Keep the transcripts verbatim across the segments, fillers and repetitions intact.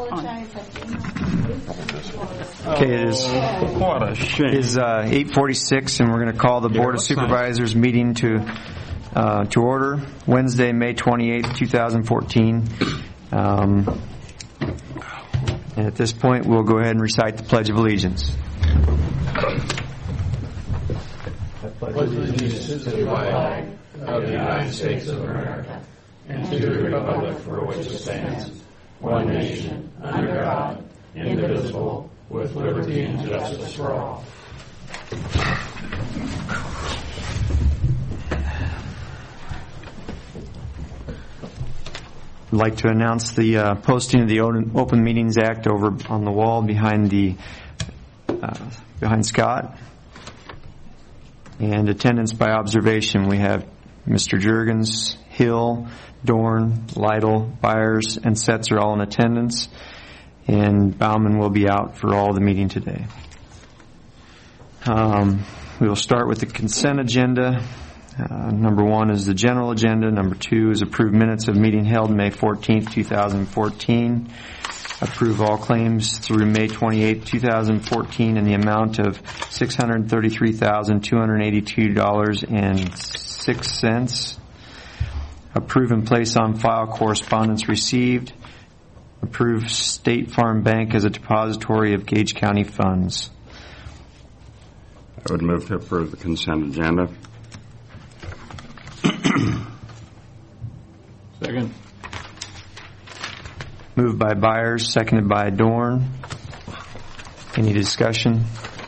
apologize. Okay, it is, What a shame. it is uh, eight forty-six, and we're going to call the Board of Supervisors meeting to uh, to order Wednesday, May twenty-eighth, twenty fourteen. Um, and at this point, we'll go ahead and recite the Pledge of Allegiance. I pledge allegiance to the flag of the United States of America and to the republic for which it stands, one nation, under God, indivisible, with liberty and justice for all. I'd like to announce the uh, posting of the Open Meetings Act over on the wall behind the uh, behind Scott. And attendance by observation, we have Mister Juergens, Hill, Dorn, Lytle, Byers, and Setzer all in attendance. And Bauman will be out for all the meeting today. Um, we will start with the consent agenda. Uh, number one is the general agenda. Number two is approved minutes of meeting held May fourteenth, twenty fourteen. Approve all claims through May twenty-eighth, twenty fourteen in the amount of six hundred thirty-three thousand, two hundred eighty-two dollars and six cents. Approve and place on file correspondence received. Approve State Farm Bank as a depository of Gage County funds. I would move to approve the consent agenda. Second. Moved by Byers, seconded by Dorn. Any discussion?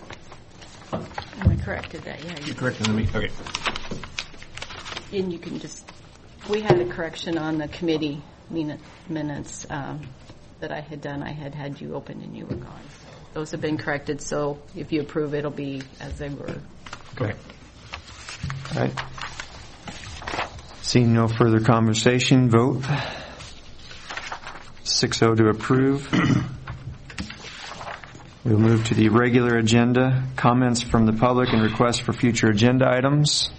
I corrected that, yeah. You corrected me? Okay. And you can just, we had a correction on the committee minute- minutes um, that I had done. I had had you open and you were gone. So those have been corrected, so if you approve, it'll be as they were. Okay. All right. Seeing no further conversation, vote. six oh to approve. We'll move to the regular agenda. Comments from the public and requests for future agenda items.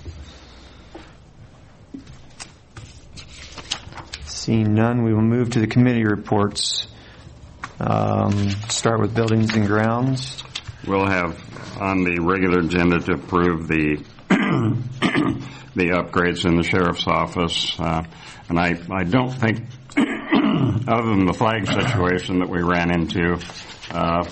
Seeing none, we will move to the committee reports. Um, start with buildings and grounds. We'll have on the regular agenda to approve the the upgrades in the sheriff's office. Uh, and I, I don't think, other than the flag situation that we ran into, uh,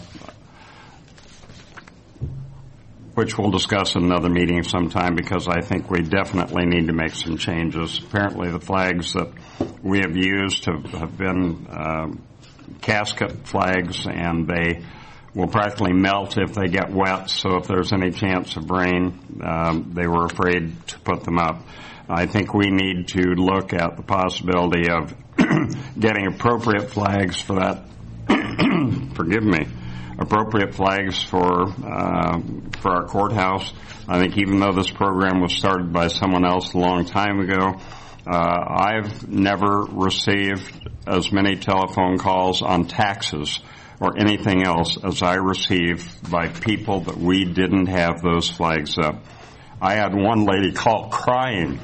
which we'll discuss in another meeting sometime, because I think we definitely need to make some changes. Apparently the flags that we have used have, have been uh, casket flags, and they will practically melt if they get wet, so if there's any chance of rain, um, they were afraid to put them up. I think we need to look at the possibility of getting appropriate flags for that, forgive me, appropriate flags for uh, for our courthouse. I think even though this program was started by someone else a long time ago, uh, I've never received as many telephone calls on taxes or anything else as I received by people that we didn't have those flags up. I had one lady call crying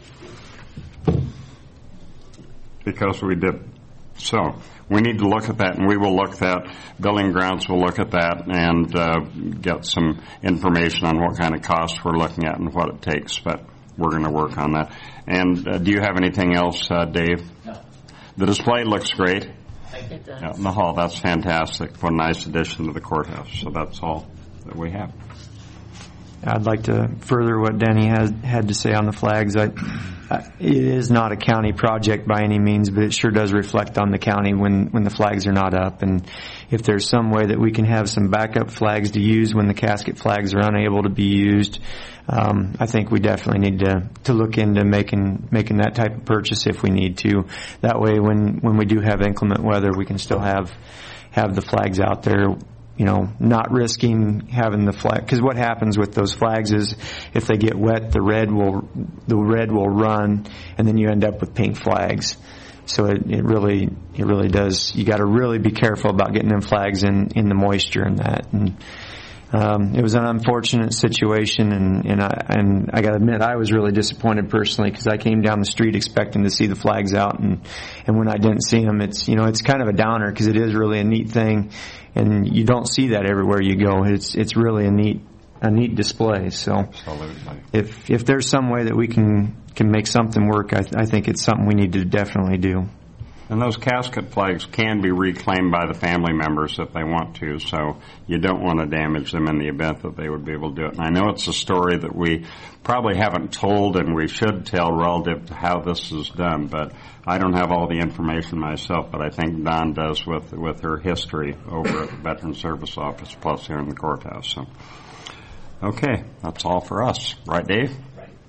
because we did. So we need to look at that, and we will look at that. Building grounds will look at that and uh, get some information on what kind of costs we're looking at and what it takes, but we're going to work on that. And uh, do you have anything else, uh, Dave? No. The display looks great. It does. Out in the hall, that's fantastic. What a nice addition to the courthouse. So that's all that we have. I'd like to further what Denny has had to say on the flags. I, I, it is not a county project by any means, but it sure does reflect on the county when, when the flags are not up. And if there's some way that we can have some backup flags to use when the casket flags are unable to be used, um, I think we definitely need to, to look into making making that type of purchase if we need to. That way, when, when we do have inclement weather, we can still have have the flags out there. You know, not risking having the flag, because what happens with those flags is if they get wet, the red will the red will run, and then you end up with pink flags. So it, it really it really does. You got to really be careful about getting them flags in, in the moisture and that. And Um, it was an unfortunate situation, and, and I and I got to admit, I was really disappointed personally because I came down the street expecting to see the flags out, and and when I didn't see them, it's you know it's kind of a downer because it is really a neat thing, and you don't see that everywhere you go. It's it's really a neat a neat display. So Absolutely. if if there's some way that we can can make something work, I, I think it's something we need to definitely do. And those casket flags can be reclaimed by the family members if they want to, so you don't want to damage them in the event that they would be able to do it. And I know it's a story that we probably haven't told and we should tell relative to how this is done, but I don't have all the information myself, but I think Don does with, with her history over at the Veteran Service Office plus here in the courthouse. So, okay, that's all for us. Right, Dave?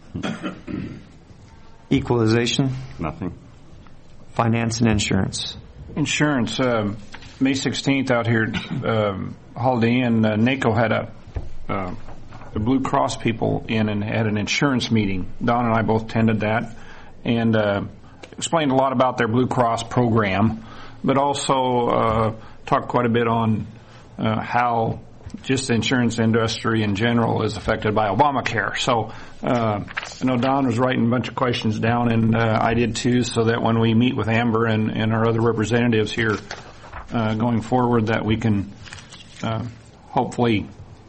Equalization, Nothing. finance, and insurance. Insurance, um, May sixteenth out here um, Holiday Inn, uh, NACO had a uh, the Blue Cross people in and had an insurance meeting. Don and I both attended that and uh, explained a lot about their Blue Cross program, but also uh, talked quite a bit on uh, how just the insurance industry in general is affected by Obamacare. So uh, I know Don was writing a bunch of questions down, and uh, I did too, so that when we meet with Amber and, and our other representatives here uh, going forward, that we can uh, hopefully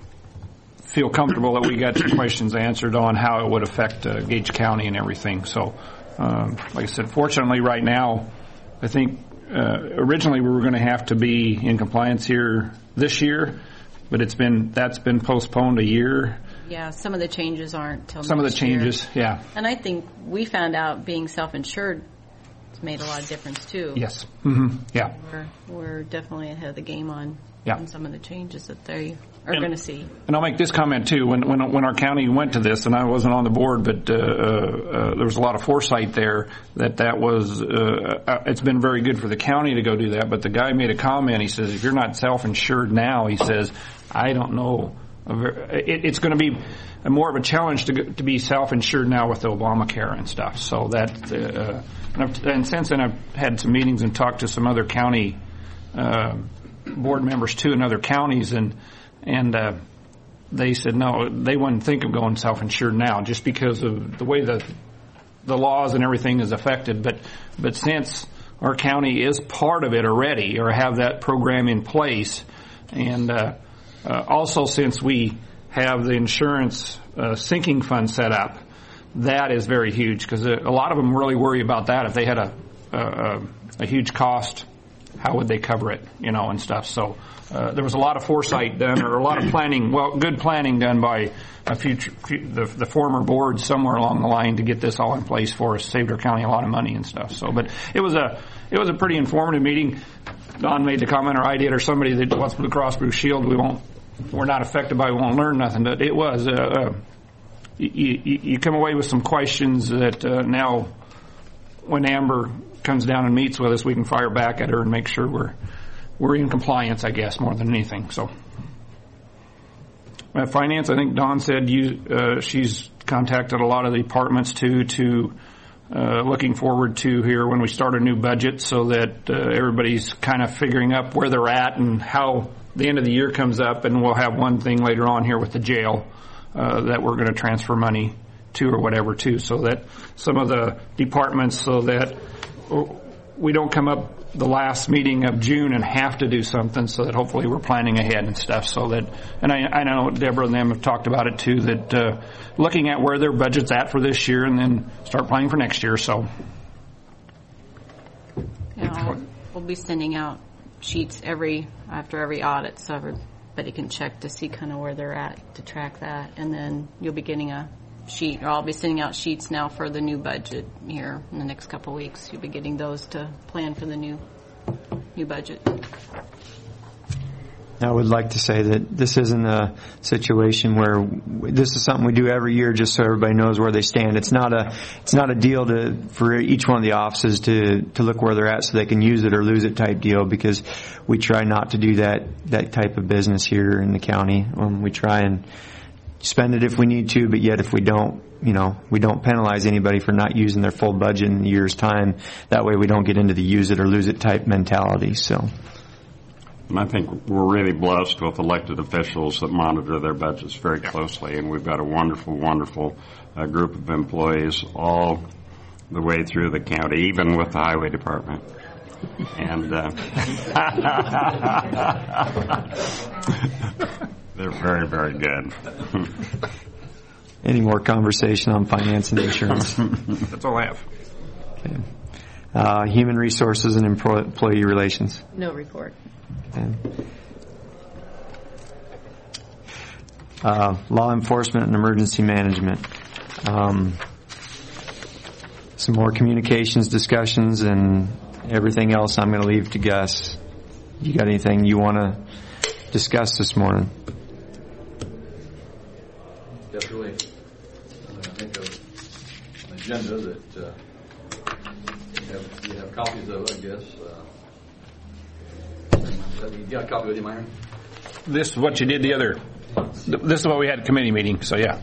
feel comfortable that we got some questions answered on how it would affect uh, Gage County and everything. So um, like I said, fortunately right now, I think uh, originally we were going to have to be in compliance here this year, but it's been that's been postponed a year. Yeah, some of the changes aren't till Some of the next year. changes, yeah. And I think we found out being self-insured has made a lot of difference too. Yes. Mm-hmm. Yeah. We're, we're definitely ahead of the game on, Yeah. on some of the changes that they are And- going to see. And I'll make this comment too. When when when our county went to this, and I wasn't on the board, but uh, uh, there was a lot of foresight there that that was. Uh, uh, it's been very good for the county to go do that. But the guy made a comment. He says, "If you're not self-insured now," he says, "I don't know. It, it's going to be more of a challenge to go- to be self-insured now with the Obamacare and stuff." So that, uh, and, I've, and since then I've had some meetings and talked to some other county uh, board members too in other counties, and and. Uh, They said no, they wouldn't think of going self-insured now just because of the way the the laws and everything is affected. But but since our county is part of it already or have that program in place, and uh, uh, also since we have the insurance uh, sinking fund set up, that is very huge because a lot of them really worry about that. If they had a a, a huge cost, how would they cover it, you know, and stuff. So uh, there was a lot of foresight done, or a lot of planning, well, good planning done by a future, the, the former board somewhere along the line to get this all in place for us, saved our county a lot of money and stuff. So, but it was a it was a pretty informative meeting. Don made the comment, or I did, or somebody that wants Blue Cross Blue Shield, we won't, we're not affected by, we won't learn nothing. But it was, uh, uh, you, you, you come away with some questions that uh, now, when Amber comes down and meets with us, we can fire back at her and make sure we're we're in compliance, I guess, more than anything. So, uh, finance, I think Dawn said you uh, she's contacted a lot of the departments too to uh, looking forward to here when we start a new budget, so that uh, everybody's kind of figuring up where they're at and how the end of the year comes up, and we'll have one thing later on here with the jail uh, that we're going to transfer money to or whatever too, so that some of the departments, so that we don't come up the last meeting of June and have to do something, so that hopefully we're planning ahead and stuff, so that, and I, I know Deborah and them have talked about it too, that uh, looking at where their budget's at for this year and then start planning for next year. So Yeah, we'll, we'll be sending out sheets every after every audit, so everybody can check to see kind of where they're at to track that, and then you'll be getting a sheet, or I'll be sending out sheets now for the new budget here in the next couple of weeks. You'll be getting those to plan for the new new budget. I would like to say that this isn't a situation where this is something we do every year just so everybody knows where they stand. It's not a it's not a deal to for each one of the offices to to look where they're at so they can use it or lose it type deal, because we try not to do that that type of business here in the county. Um, we try and spend it if we need to, but yet if we don't, you know, we don't penalize anybody for not using their full budget in a year's time. That way we don't get into the use it or lose it type mentality. So, And I think we're really blessed with elected officials that monitor their budgets very closely, and we've got a wonderful, wonderful uh, group of employees all the way through the county, even with the highway department. And uh, they're very, very good. Any more conversation on finance and insurance? That's all I have. Okay. Uh, human resources and employ- employee relations. No report. Okay. Uh, law enforcement and emergency management. Um, some more communications discussions and everything else I'm going to leave to Gus. You got anything you want to discuss this morning? Yes, really. I think of an agenda that uh, you, have, you have copies of, I guess. Uh, you got a copy with you, Myron? This is what you did the other. This is what we had at committee meeting. So yeah.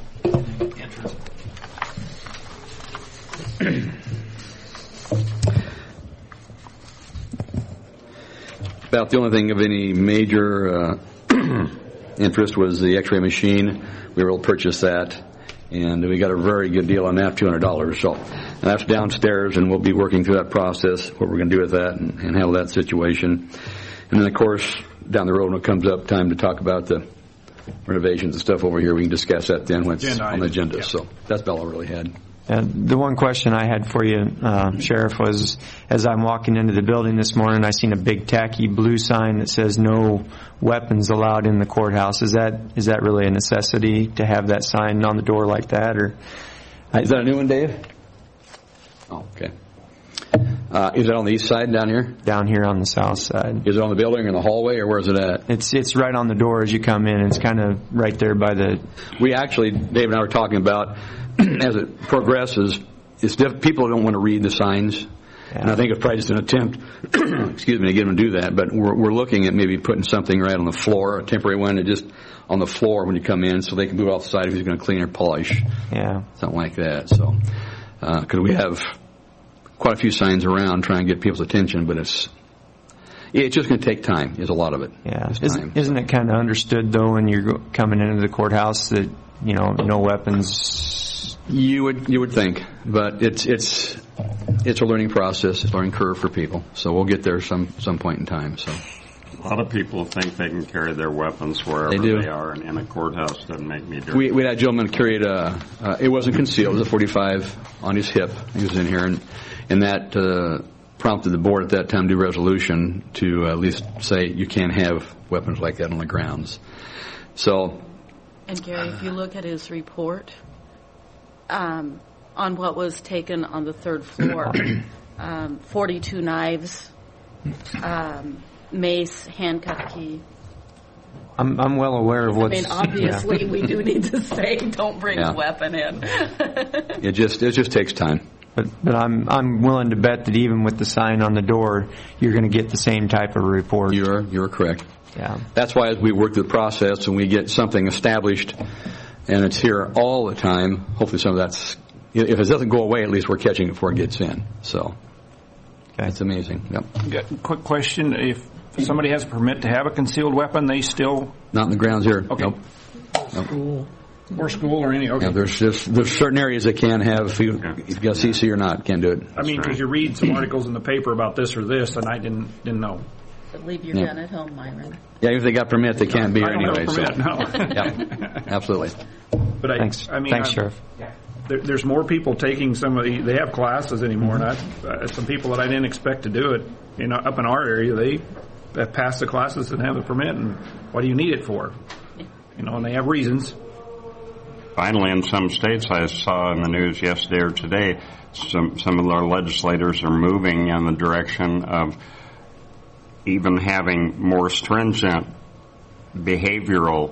About the only thing of any major uh, interest was the X-ray machine. We were able to purchase that, and we got a very good deal on that, two hundred dollars. So, and that's downstairs, and we'll be working through that process, what we're going to do with that, and, and handle that situation. And then, of course, down the road when it comes up time to talk about the renovations and stuff over here, we can discuss that then when it's Agenda on the item. agenda. Yeah. So that's about all I really had. And the one question I had for you, uh, Sheriff, was as I'm walking into the building this morning, I seen a big tacky blue sign that says no weapons allowed in the courthouse. Is that is that really a necessity to have that sign on the door like that, or Is that a new one, Dave? Oh, okay. Uh, is it on the east side down here? down here on the south side? Is it on the building or in the hallway, or where is it at? It's it's right on the door as you come in. It's kind of right there by the. We actually, Dave and I were talking about, as it progresses, it's diff- people don't want to read the signs. Yeah. And I think it's probably just an attempt, excuse me, to get them to do that. But we're, we're looking at maybe putting something right on the floor, a temporary one, and just on the floor when you come in, so they can move off the side if he's going to clean or polish, Yeah. something like that. So, because we have quite a few signs around trying to get people's attention, but it's it's just going to take time. Is a lot of it. Yeah. It's Isn't, time. isn't it kind of understood though when you're go- coming into the courthouse that you know no weapons? You would you would think, but it's it's it's a learning process, it's a learning curve for people. So we'll get there some some point in time. So A lot of people think they can carry their weapons wherever They do. they are, and in a courthouse doesn't make me do we it. we had a gentleman carried a uh, it wasn't concealed, it was a forty-five on his hip. He was in here, and and that uh, prompted the board at that time to do resolution to at least say you can't have weapons like that on the grounds. So And Gary, if you look at his report, um, on what was taken on the third floor, um, forty-two knives, um, mace, handcuff key. I'm I'm well aware of I what's. mean, obviously, yeah. we do need to say, don't bring Yeah. a weapon in. it just it just takes time. But but I'm I'm willing to bet that even with the sign on the door, you're going to get the same type of report. You're you're correct. Yeah. That's why as we work through the process and we get something established and it's here all the time, hopefully some of that's, if it doesn't go away, at least we're catching it before it gets in. So Okay. it's amazing. Yep. Got a quick question. If somebody has a permit to have a concealed weapon, they still, Not in the grounds here. Okay. Nope. Nope. or school or any, okay. Yeah, there's just there's certain areas that can have, if you, if you got a C C or not, can't do it. I mean, because you read some articles in the paper about this or this, and I didn't didn't know. But leave your Yeah. gun at home, Myron. Yeah, if they got permit, they can't be I here don't anyway. have a permit, so. no. Yeah, absolutely. But I, Thanks. I mean, Thanks, I- Sheriff. There, there's more people taking some of the, they have classes anymore, and I, uh, some people that I didn't expect to do it, you know, up in our area, they have passed the classes and have a permit, and what do you need it for? You know, and they have reasons. Finally, in some states, I saw in the news yesterday or today, some some of our legislators are moving in the direction of even having more stringent behavioral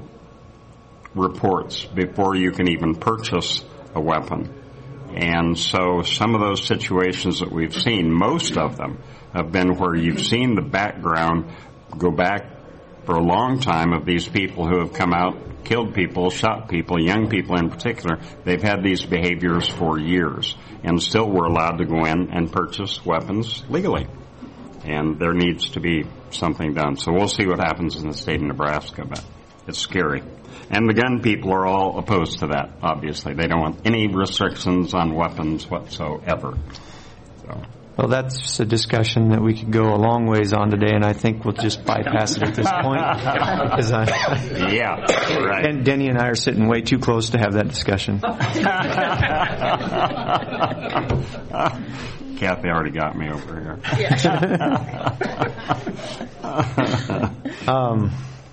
reports before you can even purchase a weapon. And so some of those situations that we've seen, most of them have been where you've seen the background go back for a long time of these people who have come out, killed people, shot people, young people in particular. They've had these behaviors for years, and still we're allowed to go in and purchase weapons legally. And there needs to be something done. So we'll see what happens in the state of Nebraska, but it's scary. And the gun people are all opposed to that, obviously. They don't want any restrictions on weapons whatsoever. So. Well, that's a discussion that we could go a long ways on today, and I think we'll just bypass it at this point. I, yeah, right. And Denny and I are sitting way too close to have that discussion. Kathy already got me over here. um,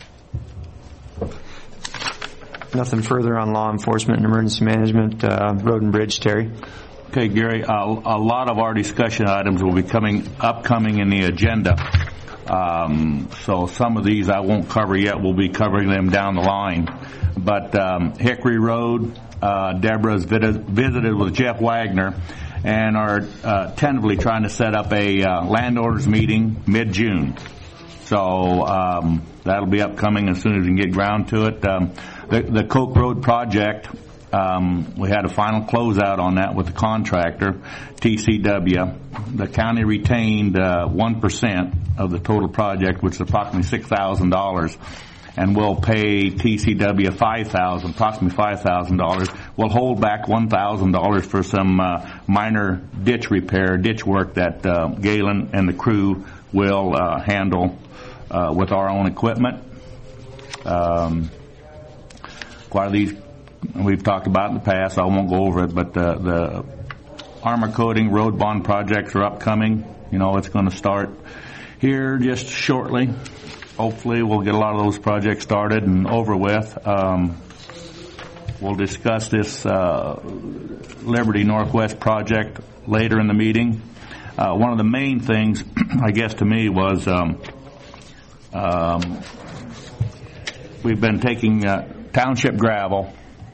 nothing further on law enforcement and emergency management, uh, road and bridge, Terry. Okay, Gary, uh, a lot of our discussion items will be coming upcoming in the agenda. Um, so some of these I won't cover yet. We'll be covering them down the line. But um, Hickory Road, uh, Deborah's vid- visited with Jeff Wagner and are uh, tentatively trying to set up a uh, landowners meeting mid-June. So um, that'll be upcoming as soon as we can get ground to it. Um, the, the Coke Road project, Um, we had a final closeout on that with the contractor, T C W. The county retained uh, one percent of the total project, which is approximately six thousand dollars, and we'll pay T C W five thousand dollars, approximately five thousand dollars. We'll hold back one thousand dollars for some uh, minor ditch repair, ditch work that uh, Galen and the crew will uh, handle uh, with our own equipment. Um, quite a these We've talked about in the past, so I won't go over it, but the, the armor coating road bond projects are upcoming. You know, it's going to start here just shortly. Hopefully we'll get a lot of those projects started and over with. Um, we'll discuss this uh, Liberty Northwest project later in the meeting. Uh, one of the main things, I guess, to me was um, um, we've been taking uh, township gravel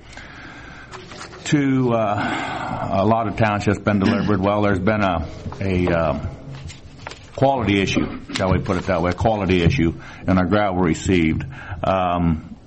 to uh, a lot of townships been delivered. Well, there's been a, a uh, quality issue, shall we put it that way, a quality issue in our gravel received. Um,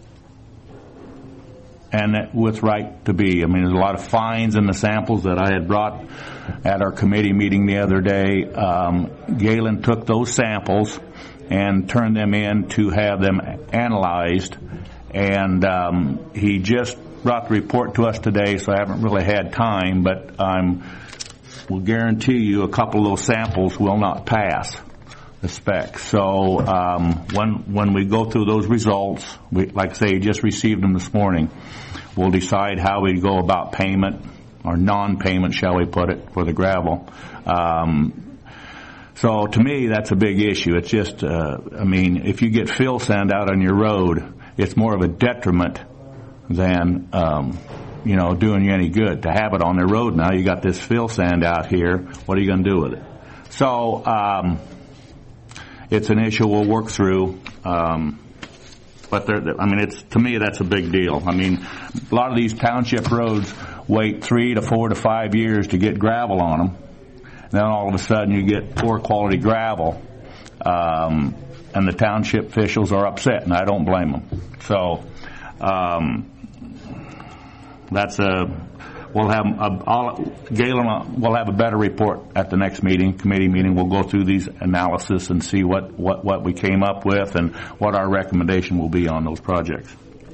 and it, with right to be. I mean, there's a lot of fines in the samples that I had brought at our committee meeting the other day. Um, Galen took those samples and turned them in to have them analyzed, and um, he just brought the report to us today, so I haven't really had time, but I will guarantee you a couple of those samples will not pass the specs. So um, when when we go through those results, we, like I say, just received them this morning, we'll decide how we go about payment, or non-payment, shall we put it, for the gravel. Um, so to me, that's a big issue. It's just, uh, I mean, if you get fill sand out on your road, it's more of a detriment than, um, you know, doing you any good. To have it on the road now, you got this fill sand out here, what are you going to do with it? So, um, it's an issue we'll work through, um, but there, I mean, it's, to me, that's a big deal. I mean, a lot of these township roads wait three to four to five years to get gravel on them. Then all of a sudden you get poor quality gravel, um, and the township officials are upset, and I don't blame them. So, um, That's a, we'll have, a, all, Galen will have a better report at the next meeting, committee meeting. We'll go through these analysis and see what, what, what we came up with and what our recommendation will be on those projects.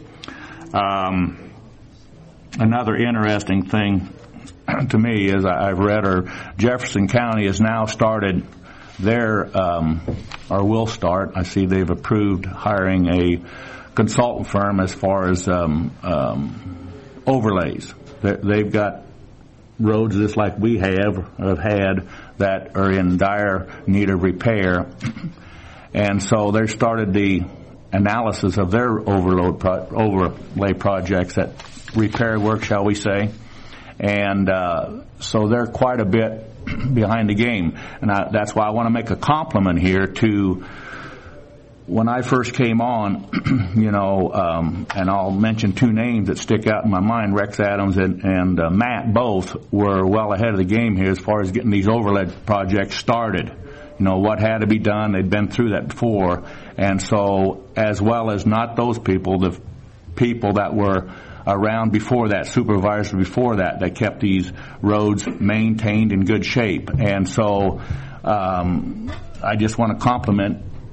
Um, another interesting thing to me is I, I've read, or Jefferson County has now started their, um, or will start, I see they've approved hiring a consultant firm as far as um, um, overlays. They've got roads just like we have have had that are in dire need of repair, and so they started the analysis of their overload pro- overlay projects, that repair work, shall we say, and uh, so they're quite a bit behind the game, and I, that's why I want to make a compliment here to. When I first came on, you know, um, and I'll mention two names that stick out in my mind, Rex Adams and, and uh, Matt both were well ahead of the game here as far as getting these overlay projects started. You know, what had to be done, they'd been through that before. And so, as well as not those people, the people that were around before that, supervisors before that, that kept these roads maintained in good shape. And so, um, I just want to compliment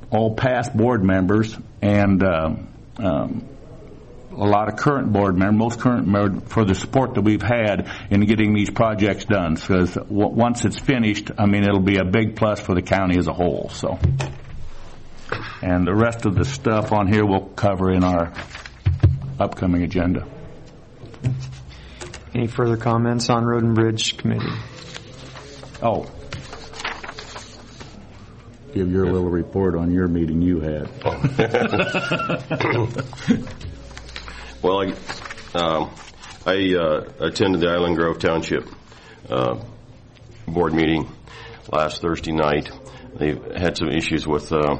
all past board members and um, um, a lot of current board members, most current members, for the support that we've had in getting these projects done. Because w- once it's finished, I mean, it'll be a big plus for the county as a whole. So, and the rest of the stuff on here we'll cover in our upcoming agenda. Any further comments on Road and Bridge Committee? Oh, give your little report on your meeting you had. Well, I, um, I uh, attended the Island Grove Township uh, board meeting last Thursday night. They had some issues with uh,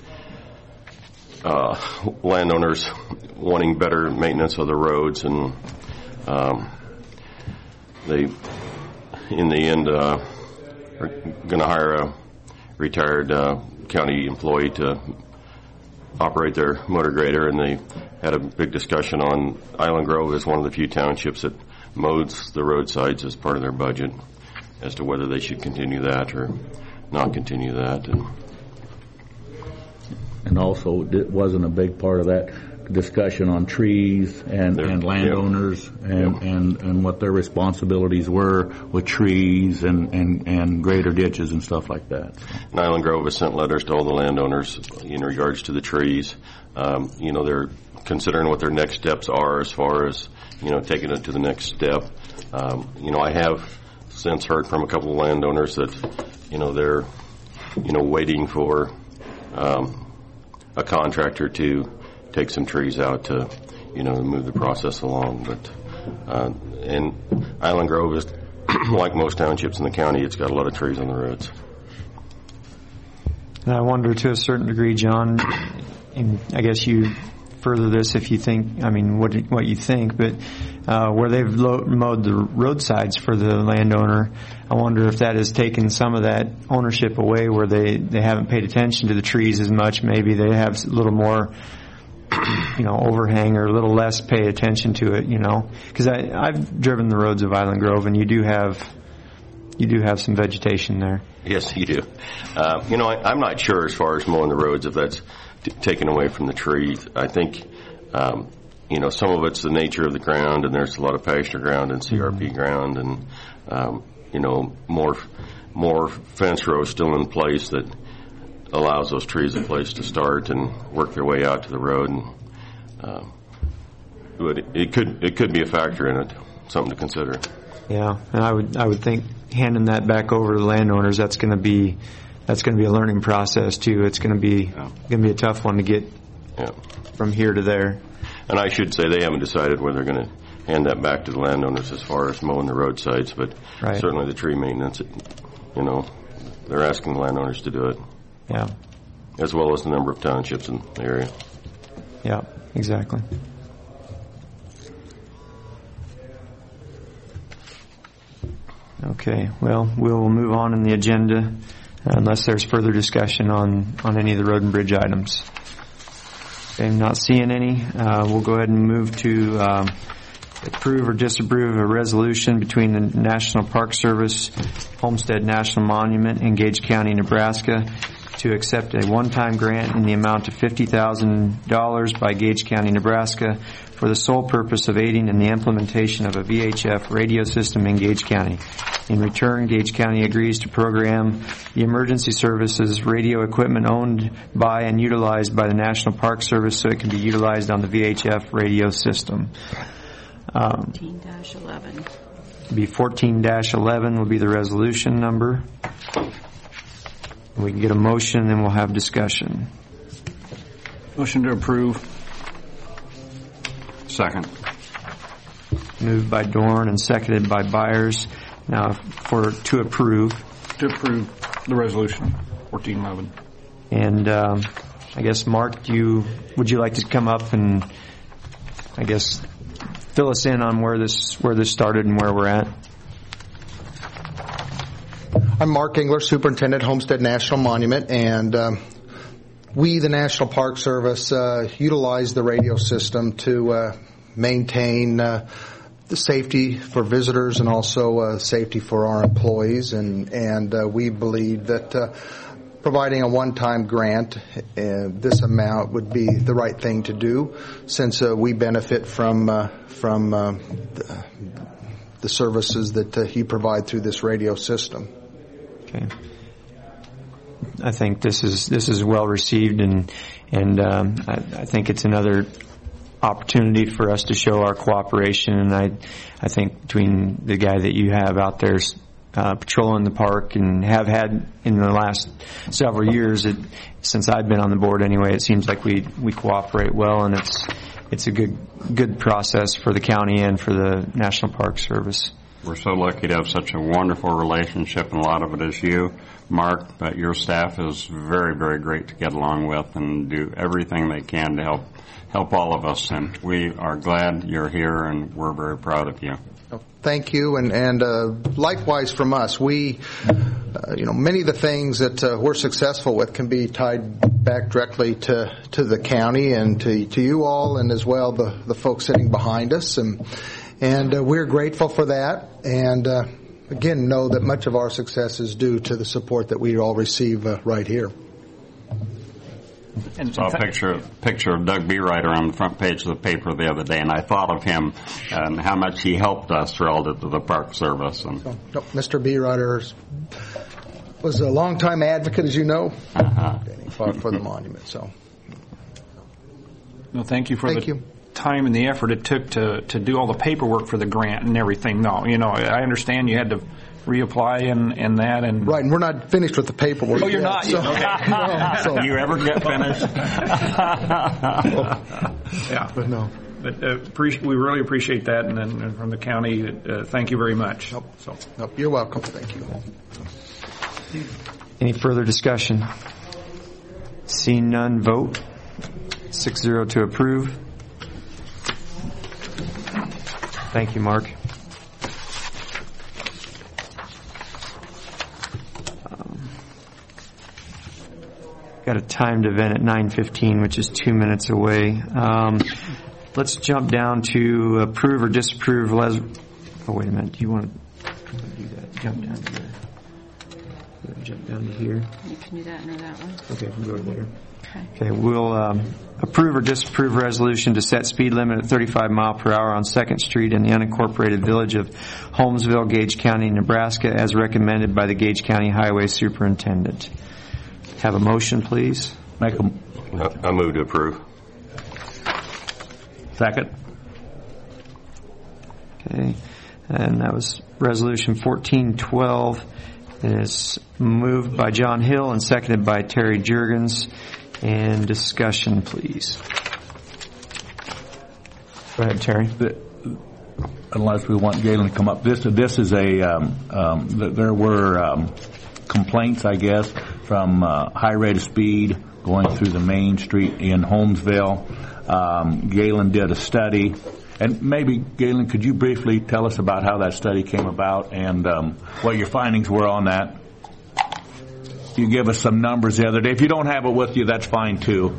uh, landowners wanting better maintenance of the roads, and um, they, in the end, uh, are going to hire a retired uh, county employee to operate their motor grader, and they had a big discussion on Island Grove as one of the few townships that mows the roadsides as part of their budget, as to whether they should continue that or not continue that. And, and also, it wasn't a big part of that discussion on trees and, and landowners yep. and, Yep. and, and what their responsibilities were with trees and, and, and greater ditches and stuff like that. and Island Grove has sent letters to all the landowners in regards to the trees. Um, you know, they're considering what their next steps are as far as, you know, taking it to the next step. Um, you know, I have since heard from a couple of landowners that, you know, they're, you know, waiting for um, a contractor to take some trees out to, you know, move the process along. But uh, and Island Grove is like most townships in the county. It's got a lot of trees on the roads. And I wonder, to a certain degree, John, and I guess you further this if you think, I mean, what what you think, but uh, where they've lo- mowed the roadsides for the landowner, I wonder if that has taken some of that ownership away, where they, they haven't paid attention to the trees as much. Maybe they have a little more, you know, overhang, or a little less pay attention to it, you know. Because I've driven the roads of Island Grove, and you do have you do have some vegetation there. Yes, you do. Uh, you know, I, I'm not sure as far as mowing the roads if that's t- taken away from the trees. I think, um, you know, some of it's the nature of the ground, and there's a lot of pasture ground and C R P ground, and um, you know, more more fence rows still in place that allows those trees a place to start and work their way out to the road. And um, but it, it could it could be a factor in it, something to consider. Yeah, and I would I would think handing that back over to the landowners, that's going to be that's going to be a learning process too. It's going to be Yeah. going to be a tough one to get Yeah. from here to there. And I should say they haven't decided whether they're going to hand that back to the landowners as far as mowing the roadsides, but Right. certainly the tree maintenance, you know, they're asking the landowners to do it, Yeah, as well as the number of townships in the area. yeah, exactly. Okay, well, we'll move on in the agenda unless there's further discussion on, on any of the road and bridge items. Okay, I'm not seeing any. Uh, we'll go ahead and move to um, approve or disapprove a resolution between the National Park Service, Homestead National Monument, and Gage County, Nebraska, to accept a one-time grant in the amount of fifty thousand dollars by Gage County, Nebraska, for the sole purpose of aiding in the implementation of a V H F radio system in Gage County. In return, Gage County agrees to program the emergency services radio equipment owned by and utilized by the National Park Service so it can be utilized on the V H F radio system. Um, fourteen dash eleven. be fourteen dash eleven will be the resolution number. We can get a motion, and then we'll have discussion. Motion to approve. Second. Moved by Dorn and seconded by Byers. Now, for to approve, To approve the resolution, fourteen eleven. and um, I guess Mark, do you would you like to come up and I guess fill us in on where this where this started and where we're at? I'm Mark Engler, Superintendent, Homestead National Monument, and um, we, the National Park Service, uh, utilize the radio system to uh, maintain uh, the safety for visitors and also uh, safety for our employees, and, and uh, we believe that uh, providing a one-time grant, uh, this amount would be the right thing to do, since uh, we benefit from uh, from uh, the, the services that uh, you provide through this radio system. Okay. I think this is this is well received, and and um, I, I think it's another opportunity for us to show our cooperation. And I I think between the guy that you have out there uh, patrolling the park and have had in the last several years, it, since I've been on the board anyway, it seems like we we cooperate well, and it's it's a good good process for the county and for the National Park Service. We're so lucky to have such a wonderful relationship, and a lot of it is you, Mark, but your staff is very, very great to get along with and do everything they can to help help all of us. And we are glad you're here, and we're very proud of you. Thank you, and and uh, likewise from us. We, uh, you know, many of the things that uh, we're successful with can be tied back directly to to the county and to to you all, and as well the the folks sitting behind us, and and uh, we're grateful for that. And uh, again, know that much of our success is due to the support that we all receive uh, right here. I saw a picture, picture of Doug Beerider on the front page of the paper the other day, and I thought of him and how much he helped us relative to the Park Service. And so, no, Mister Beerider was a longtime advocate, as you know, uh-huh. for, for the monument. So, no, thank you for thank the you. time and the effort it took to to do all the paperwork for the grant and everything. No, you know, I understand you had to reapply and, and that and right, and we're not finished with the paperwork. Oh, you're yet, not. So, Okay. no, so. Do you ever get finished? Yeah, but no. But uh, appreciate, we really appreciate that, and then and from the county, uh, thank you very much. Nope. So, nope, you're welcome. Thank you. Any further discussion? Seeing none, vote. Six zero to approve. Thank you, Mark. Um, got a timed event at nine fifteen, which is two minutes away. Um, let's jump down to approve or disapprove. Les- oh, wait a minute. Do you want to do that? Jump down to there. Jump down to here. You can do that and or that one. Okay, we'll go to there. Okay. Okay, we'll um, approve or disapprove resolution to set speed limit at thirty-five mile per hour on Second Street in the unincorporated village of Holmesville, Gage County, Nebraska, as recommended by the Gage County Highway Superintendent. Have a motion, please. Make a I move to approve. second. Okay, and that was resolution fourteen twelve. It is moved by John Hill and seconded by Terry Juergens. And discussion, please. Go ahead, Terry. Unless we want Galen to come up, this this is a um, um, there were um, complaints, I guess, from uh, high rate of speed going through the main street in Holmesville. Um, Galen did a study, and maybe Galen, could you briefly tell us about how that study came about and um, what your findings were on that? You give us some numbers the other day. If you don't have it with you, that's fine too.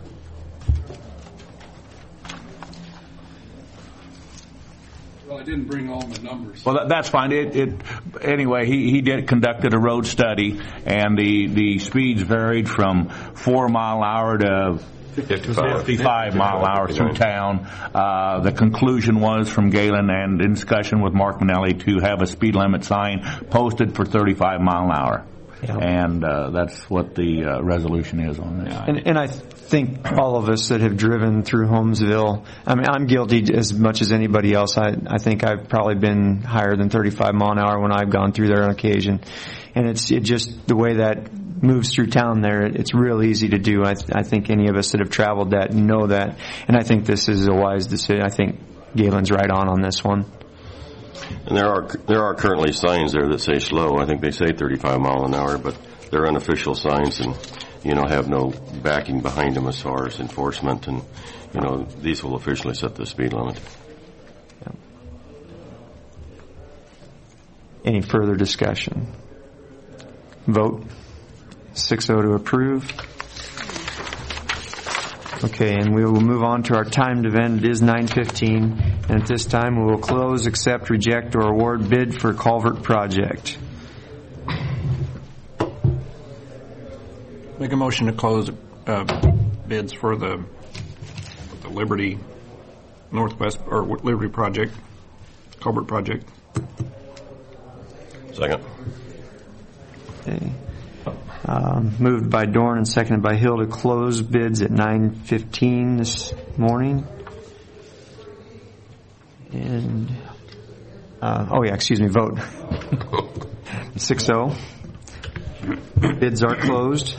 Well, I didn't bring all the numbers. Well, that, that's fine. It, it anyway. He he did conducted a road study, and the the speeds varied from four mile an hour to fifty-five mile an hour through town. Uh, the conclusion was from Galen and in discussion with Mark Manelli to have a speed limit sign posted for thirty-five mile an hour. Yeah. And uh, that's what the uh, resolution is on this. And, and I think all of us that have driven through Holmesville, I mean, I'm guilty as much as anybody else. I, I think I've probably been higher than thirty-five mile an hour when I've gone through there on occasion. And it's it just the way that moves through town there, it's real easy to do. I, th- I think any of us that have traveled that know that. And I think this is a wise decision. I think Galen's right on on this one. And there are there are currently signs there that say slow. I think they say thirty-five mile an hour, but they're unofficial signs and, you know, have no backing behind them as far as enforcement. And, you know, these will officially set the speed limit. Yeah. Any further discussion? Vote. six oh to approve. Okay, and we will move on to our timed event. It is nine fifteen, and at this time we will close, accept, reject, or award bid for culvert project. Make a motion to close uh, bids for the, the Liberty Northwest, or Liberty project, culvert project. Second. Okay. Um, moved by Dorn and seconded by Hill to close bids at nine fifteen this morning. And, uh, oh yeah, excuse me, vote. six oh. Bids are closed.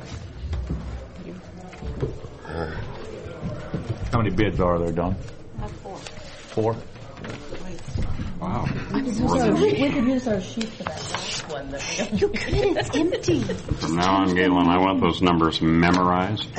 How many bids are there, Don? Four. Four? Wow. We could use our, we could use our sheet for that last one. That we don't. You couldn't. It's empty. From now on, Galen, I want those numbers memorized.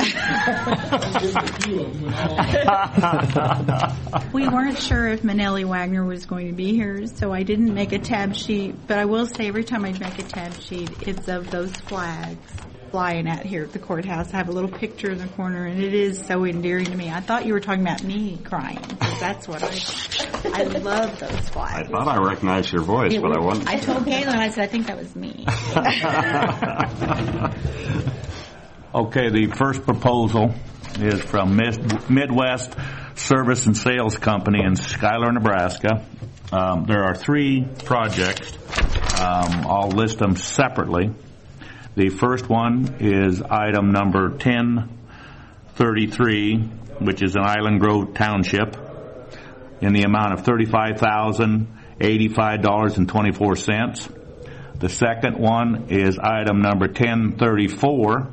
We weren't sure if Manelli Wagner was going to be here, so I didn't make a tab sheet. But I will say every time I make a tab sheet, it's of those flags flying out here at the courthouse. I have a little picture in the corner, and it is so endearing to me. I thought you were talking about me crying, because that's what I I love those I flags. thought I recognized your voice, It but I was- wasn't. I told Galen, I said, I think that was me. Okay, the first proposal is from Mid- Midwest Service and Sales Company in Schuyler, Nebraska. Um, there are three projects. Um, I'll list them separately. The first one is item number ten thirty-three, which is in Island Grove Township, in the amount of thirty-five thousand eighty-five dollars and twenty-four cents. The second one is item number ten thirty-four,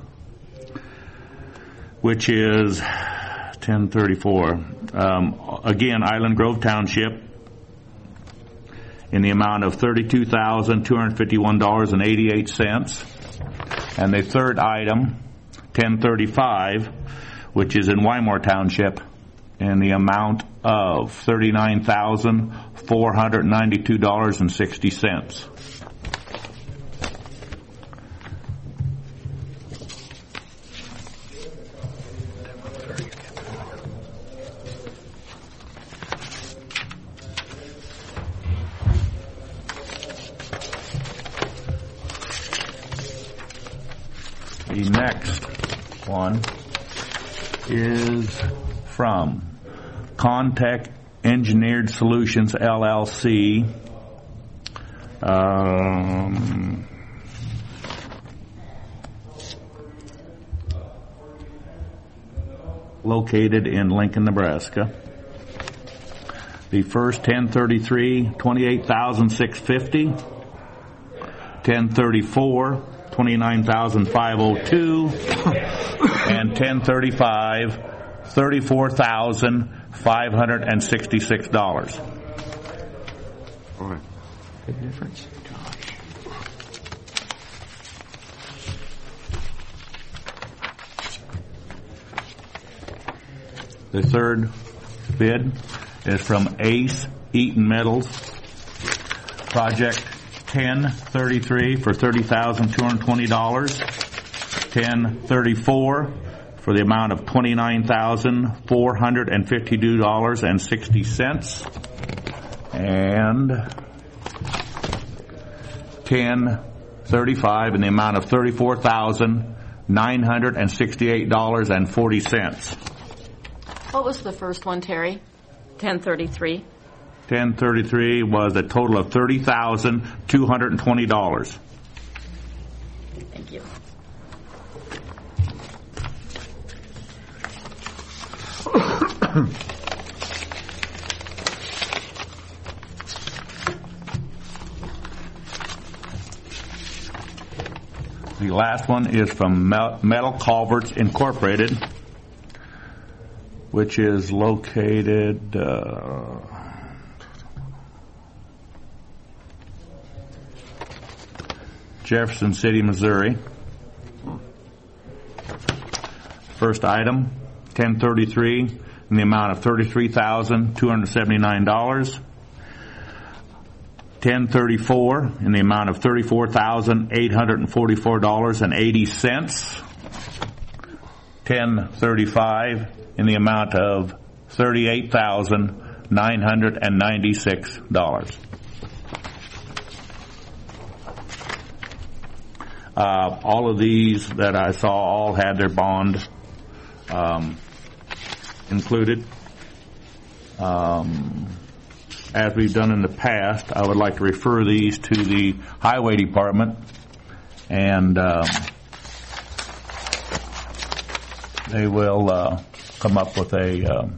which is ten thirty-four. Um, again, Island Grove Township, in the amount of thirty-two thousand two hundred fifty-one dollars and eighty-eight cents. And the third item, ten thirty-five, which is in Wymore Township, in the amount of thirty-nine thousand four hundred ninety-two dollars and sixty cents. The next one is from Contech Engineered Solutions, L L C. Um, located in Lincoln, Nebraska. The first ten thirty-three, twenty-eight thousand six hundred fifty dollars. ten thirty-four, twenty-nine thousand five hundred two dollars. And ten thirty-five, thirty-four thousand five hundred sixty-six dollars. Boy. Big difference. The third bid is from Ace Eaton Metals, project ten thirty-three for thirty thousand two hundred twenty dollars, ten thirty-four for the amount of twenty-nine thousand four hundred fifty-two dollars and sixty cents, and ten thirty-five in the amount of thirty-four thousand nine hundred sixty-eight dollars and forty cents. What was the first one, Terry? ten thirty-three. ten thirty-three was a total of thirty thousand two hundred twenty dollars. Thank you. The last one is from Metal Culverts Incorporated, which is located uh, Jefferson City, Missouri. First item, ten thirty-three, in the amount of thirty-three thousand two hundred seventy-nine dollars. ten thirty-four, in the amount of thirty-four thousand eight hundred forty-four dollars and eighty cents. ten thirty-five, in the amount of thirty-eight thousand nine hundred ninety-six dollars. Uh, all of these that I saw all had their bond um, included. Um, as we've done in the past, I would like to refer these to the Highway Department, and um, they will uh, come up with a um,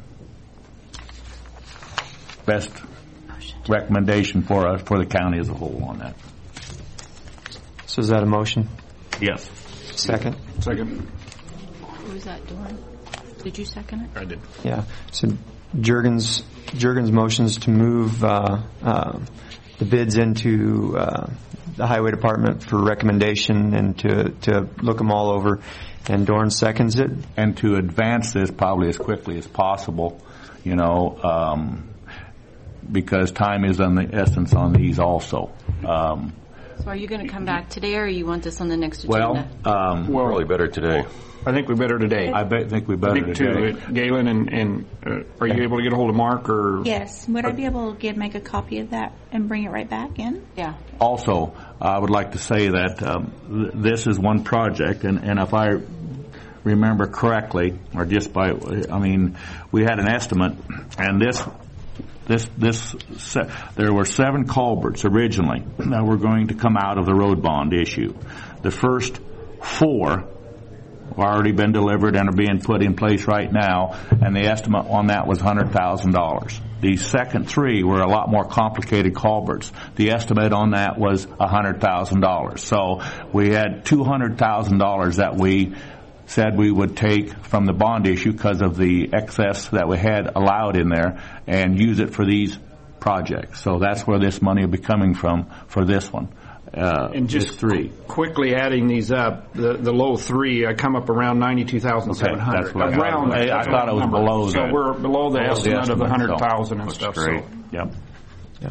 best recommendation for us, for the county as a whole on that. So is that a motion? Yes. Second? Second. Who was that, Dawn? Did you second it? I did. Yeah. So Jurgen's, Jurgen's motions to move uh, uh, the bids into uh, the Highway Department for recommendation and to, to look them all over. And Dorn seconds it. And to advance this probably as quickly as possible, you know, um, because time is on the essence on these also. Um, So are you going to come back today, or you want this on the next agenda? well, um, Well, probably better today. I think we better today. I bet, think we I better think today. too. Galen, and, and uh, are you able to get a hold of Mark or? Yes. Would I be able to get make a copy of that and bring it right back in? Yeah. Also, I would like to say that um, th- this is one project, and, and if I remember correctly, or just by, I mean, we had an estimate, and this, this, this, se- there were seven culverts originally that were going to come out of the road bond issue. The first four have already been delivered and are being put in place right now, and the estimate on that was one hundred thousand dollars. The second three were a lot more complicated culverts. The estimate on that was one hundred thousand dollars. So we had two hundred thousand dollars that we said we would take from the bond issue because of the excess that we had allowed in there and use it for these projects. So that's where this money will be coming from for this one. Uh, And just this three. quickly adding these up, the, the low three, I come up around ninety-two thousand seven hundred. Okay, that's what I- Around I- I that thought it was number. below So that. we're below the Below the estimate of the estimate, hundred thousand and so stuff. that's great. So. Yep. Yeah.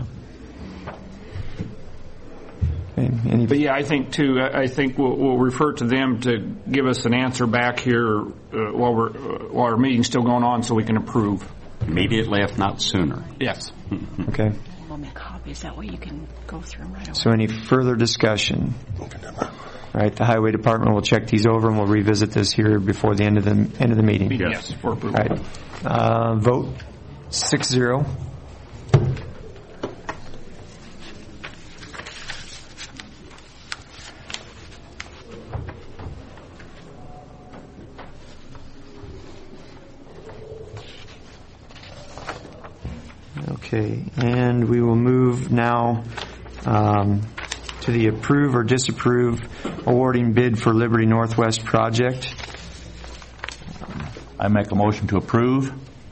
Okay, any, But yeah, I think too. I I think we'll, we'll refer to them to give us an answer back here uh, while we're uh, while our meeting's still going on, so we can approve. Immediately, if not sooner. Yes. okay. We'll make copies. That way you can go through them right away. So any further discussion? All right, the Highway Department will check these over, and we'll revisit this here before the end of the end of the meeting. Yes, for approval. All right. Uh, vote six zero. Okay, and we will move now um, to the approve or disapprove awarding bid for Liberty Northwest project. I make a motion to approve.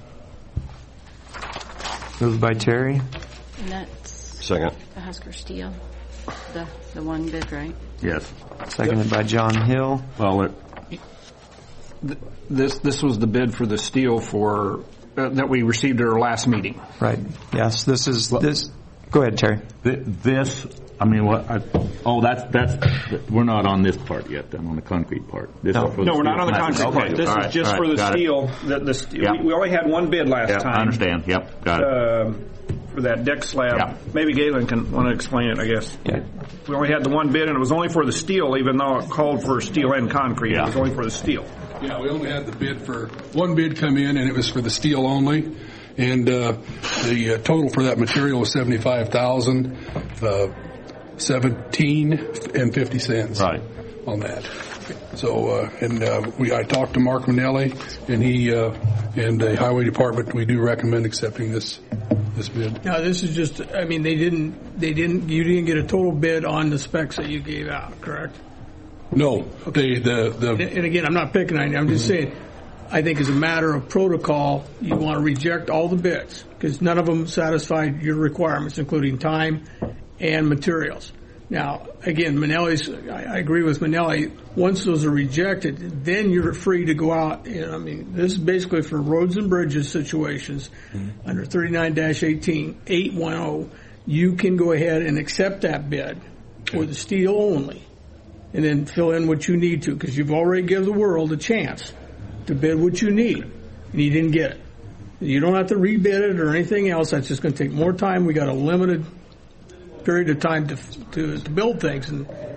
Moved by Terry. And that's Second. the Husker Steel, the the one bid, right? Yes. Seconded by John Hill. Well, it, Th- This this was the bid for the steel for uh, that we received at our last meeting. Right. Yes, this is this. Go ahead, Terry. Th- This, I mean, what? I, oh, that's that's. We're not on this part yet. Then on the concrete part. This No. is for the No, we're not steel. on the concrete Okay, part. This all is right, just all for right, the got it. steel. The, the st- Yeah. we, we only had one bid last Yeah, time. I understand. Yep, got it. Um, for that deck slab. Yeah. Maybe Galen can want to explain it, I guess. Yeah. We only had the one bid, and it was only for the steel, even though it called for steel and concrete. Yeah. It was only for the steel. Yeah, we only had the bid for, one bid come in, and it was for the steel only. And uh, the uh, total for that material was seventy-five thousand dollars, uh, seventeen and fifty cents Right. on that. So, uh, and uh, we, I talked to Mark Manelli, and he, uh, and the Highway Department, we do recommend accepting this, this bid. Now, this is just, I mean, they didn't, they didn't, you didn't get a total bid on the specs that you gave out, correct? No, the, the, the. And and again, I'm not picking on you, I'm just saying, I think as a matter of protocol, you want to reject all the bids, because none of them satisfied your requirements, including time and materials. Now, again, Manelli's, I, I agree with Manelli, once those are rejected, then you're free to go out, and I mean, this is basically for roads and bridges situations, mm-hmm. under thirty-nine eighteen, eight ten, you can go ahead and accept that bid for the steel only, and then fill in what you need to, because you've already given the world a chance to bid what you need, and you didn't get it. You don't have to rebid it or anything else. That's just going to take more time. We got a limited period of time to, to to build things, and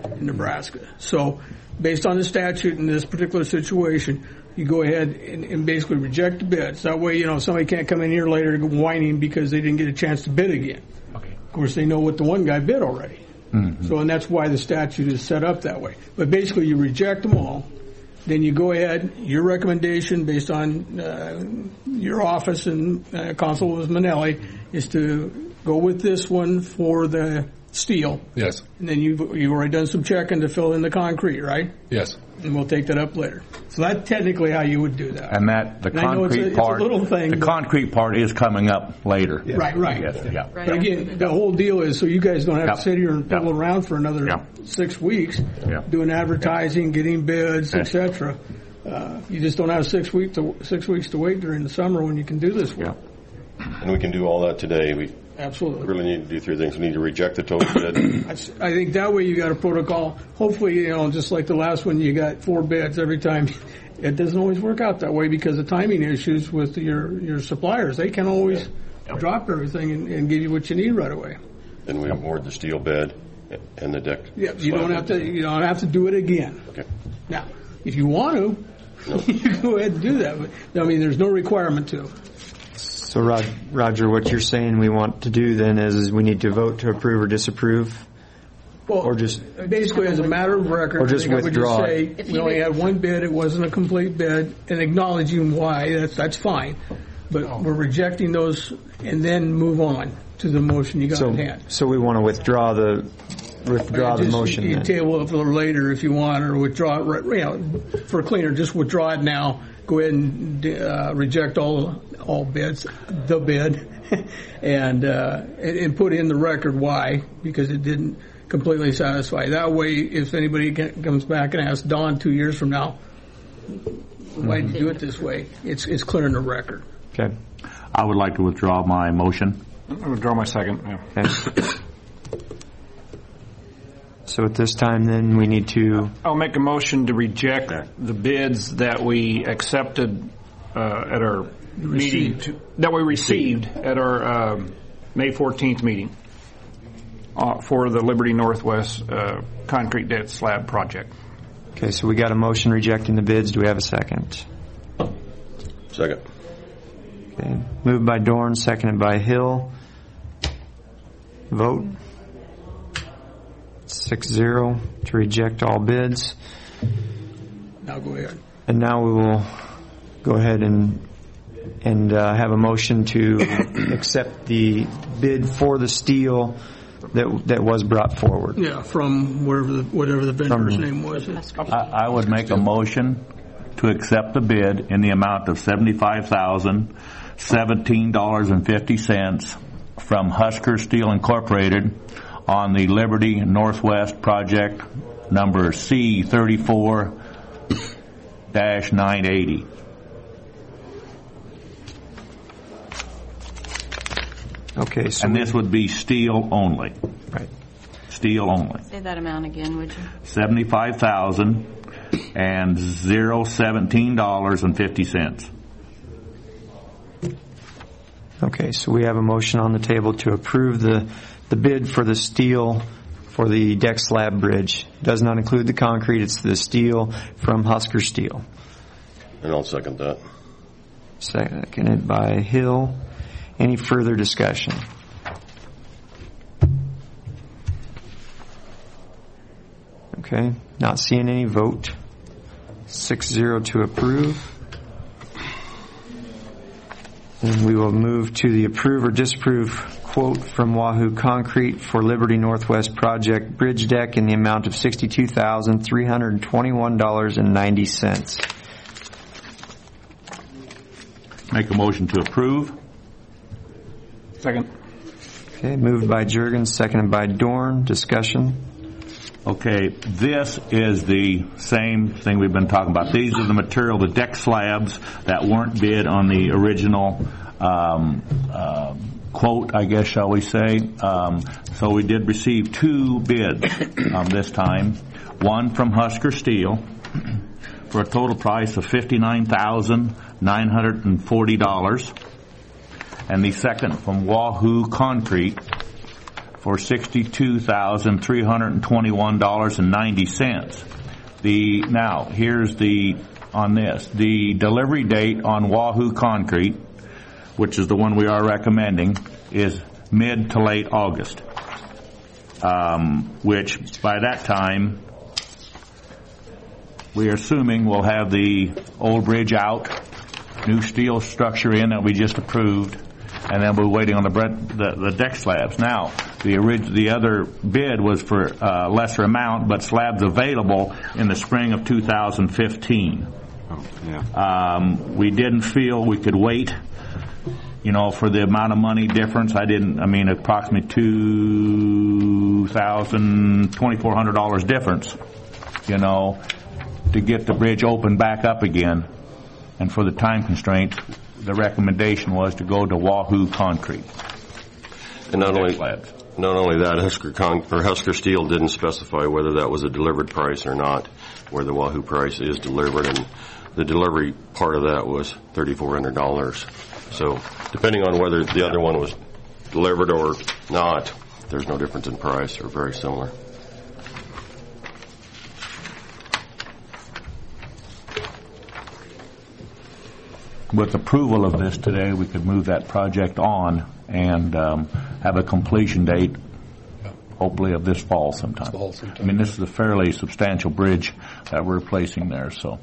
in Nebraska. So based on the statute in this particular situation, you go ahead and, and basically reject the bids. That way, you know, somebody can't come in here later whining because they didn't get a chance to bid again. Okay. Of course, they know what the one guy bid already. Mm-hmm. So, and that's why the statute is set up that way. But basically, you reject them all. Then you go ahead, your recommendation based on uh, your office and uh, Constable Manelli is to go with this one for the steel. Yes. And then you've, you've already done some checking to fill in the concrete, right? Yes. And we'll take that up later. So that's technically how you would do that. And that the and concrete concrete it's a, part, it's a little thing, the concrete part is coming up later. Yes. Right, right. Yes, yeah. But again, the whole deal is so you guys don't have Yep. to sit here and Yep. fiddle around for another Yep. six weeks Yep. doing advertising, getting bids, Okay. et cetera. Uh, you just don't have six weeks to six weeks to wait during the summer when you can do this work. And we can do all that today. We Absolutely. really need to do three things. We need to reject the total bid. I s- I think that way you got a protocol. Hopefully, you know, just like the last one, you got four bids every time. It doesn't always work out that way because of timing issues with your your suppliers. They can't always drop everything and, and give you what you need right away. Then we award the steel bed and the deck. Yeah, you don't have to. You don't have to do it again. Okay. Now, if you want to, you can go ahead and do that. But I mean, there's no requirement to. So, Rod, Roger, what you're saying we want to do then is, is we need to vote to approve or disapprove, Well, or just basically as a matter of record, Or just I think withdraw I would it. just say we only had one bid. It wasn't a complete bid, and acknowledging why. That's that's fine. But we're rejecting those, and then move on to the motion you got so in hand. so we want to withdraw the withdraw the Just- motion. You then. table it for later if you want, or withdraw it. right- You know, for cleaner, just withdraw it now. Go ahead and uh, reject all all bids, the bid, and, uh, and and put in the record why, because it didn't completely satisfy. That way, if anybody can, comes back and asks Don two years from now, why did you do it this way? It's it's clear in the record. Okay. I would like to withdraw my motion. I withdraw my second. Yeah. Okay. So at this time, then, we need to, I'll make a motion to reject the bids that we accepted uh, at our meeting, to- that we received at our um, May fourteenth meeting uh, for the Liberty Northwest uh, concrete deck slab project. okay, so we got a motion rejecting the bids. Do we have a second? Second. Okay. Moved by Dorn, seconded by Hill. Vote. Six zero to reject all bids. Now go ahead. And now we will go ahead and and uh, have a motion to accept the bid for the steel that that was brought forward. Yeah, from wherever the, whatever the vendor's From- name was. I, I would make a motion to accept the bid in the amount of seventy-five thousand seventeen dollars and fifty cents from Husker Steel Incorporated on the Liberty Northwest project number C thirty-four dash nine eighty. Okay, so And this would be steel only. right. Steel only. Say that amount again, would you? Seventy-five thousand and zero seventeen dollars and fifty cents. Okay, so we have a motion on the table to approve the the bid for the steel for the deck slab bridge. Does not include the concrete. It's the steel from Husker Steel. And I'll second that. Seconded by Hill. Any further discussion? Okay, not seeing any vote. Six zero to approve. And we will move to the approve or disapprove quote from Wahoo Concrete for Liberty Northwest project bridge deck in the amount of sixty-two thousand three hundred twenty-one dollars and ninety cents. Make a motion to approve. Second. Okay, moved by Juergens, seconded by Dorn. Discussion. Okay, this is the same thing we've been talking about. These are the material, the deck slabs that weren't bid on the original um, uh, quote, I guess, shall we say. Um, so we did receive two bids um, this time. One from Husker Steel for a total price of fifty-nine thousand nine hundred forty dollars. And the second from Wahoo Concrete for sixty-two thousand three hundred twenty-one dollars and ninety cents. The now here's the on this the delivery date on Wahoo Concrete, which is the one we are recommending, is mid to late August. Um, which by that time we are assuming we'll have the old bridge out, new steel structure in that we just approved, and then we're waiting on the, bre- the, the deck slabs. Now, the orig- the other bid was for uh, lesser amount, but slabs available in the spring of two thousand fifteen. Oh, yeah. Um, we didn't feel we could wait, you know, for the amount of money difference. I didn't, I mean, approximately two thousand, twenty-four hundred dollars difference, you know, to get the bridge open back up again. And for the time constraints, the recommendation was to go to Wahoo Concrete. And not only not only that, Husker Con- or Husker Steel didn't specify whether that was a delivered price or not, where the Wahoo price is delivered, and the delivery part of that was thirty-four hundred dollars. So depending on whether the other one was delivered or not, there's no difference in price, or very similar. With approval of this today, we could move that project on and um, have a completion date, hopefully, of this fall sometime. Fall sometime. I mean, this is a fairly substantial bridge that we're replacing there, so.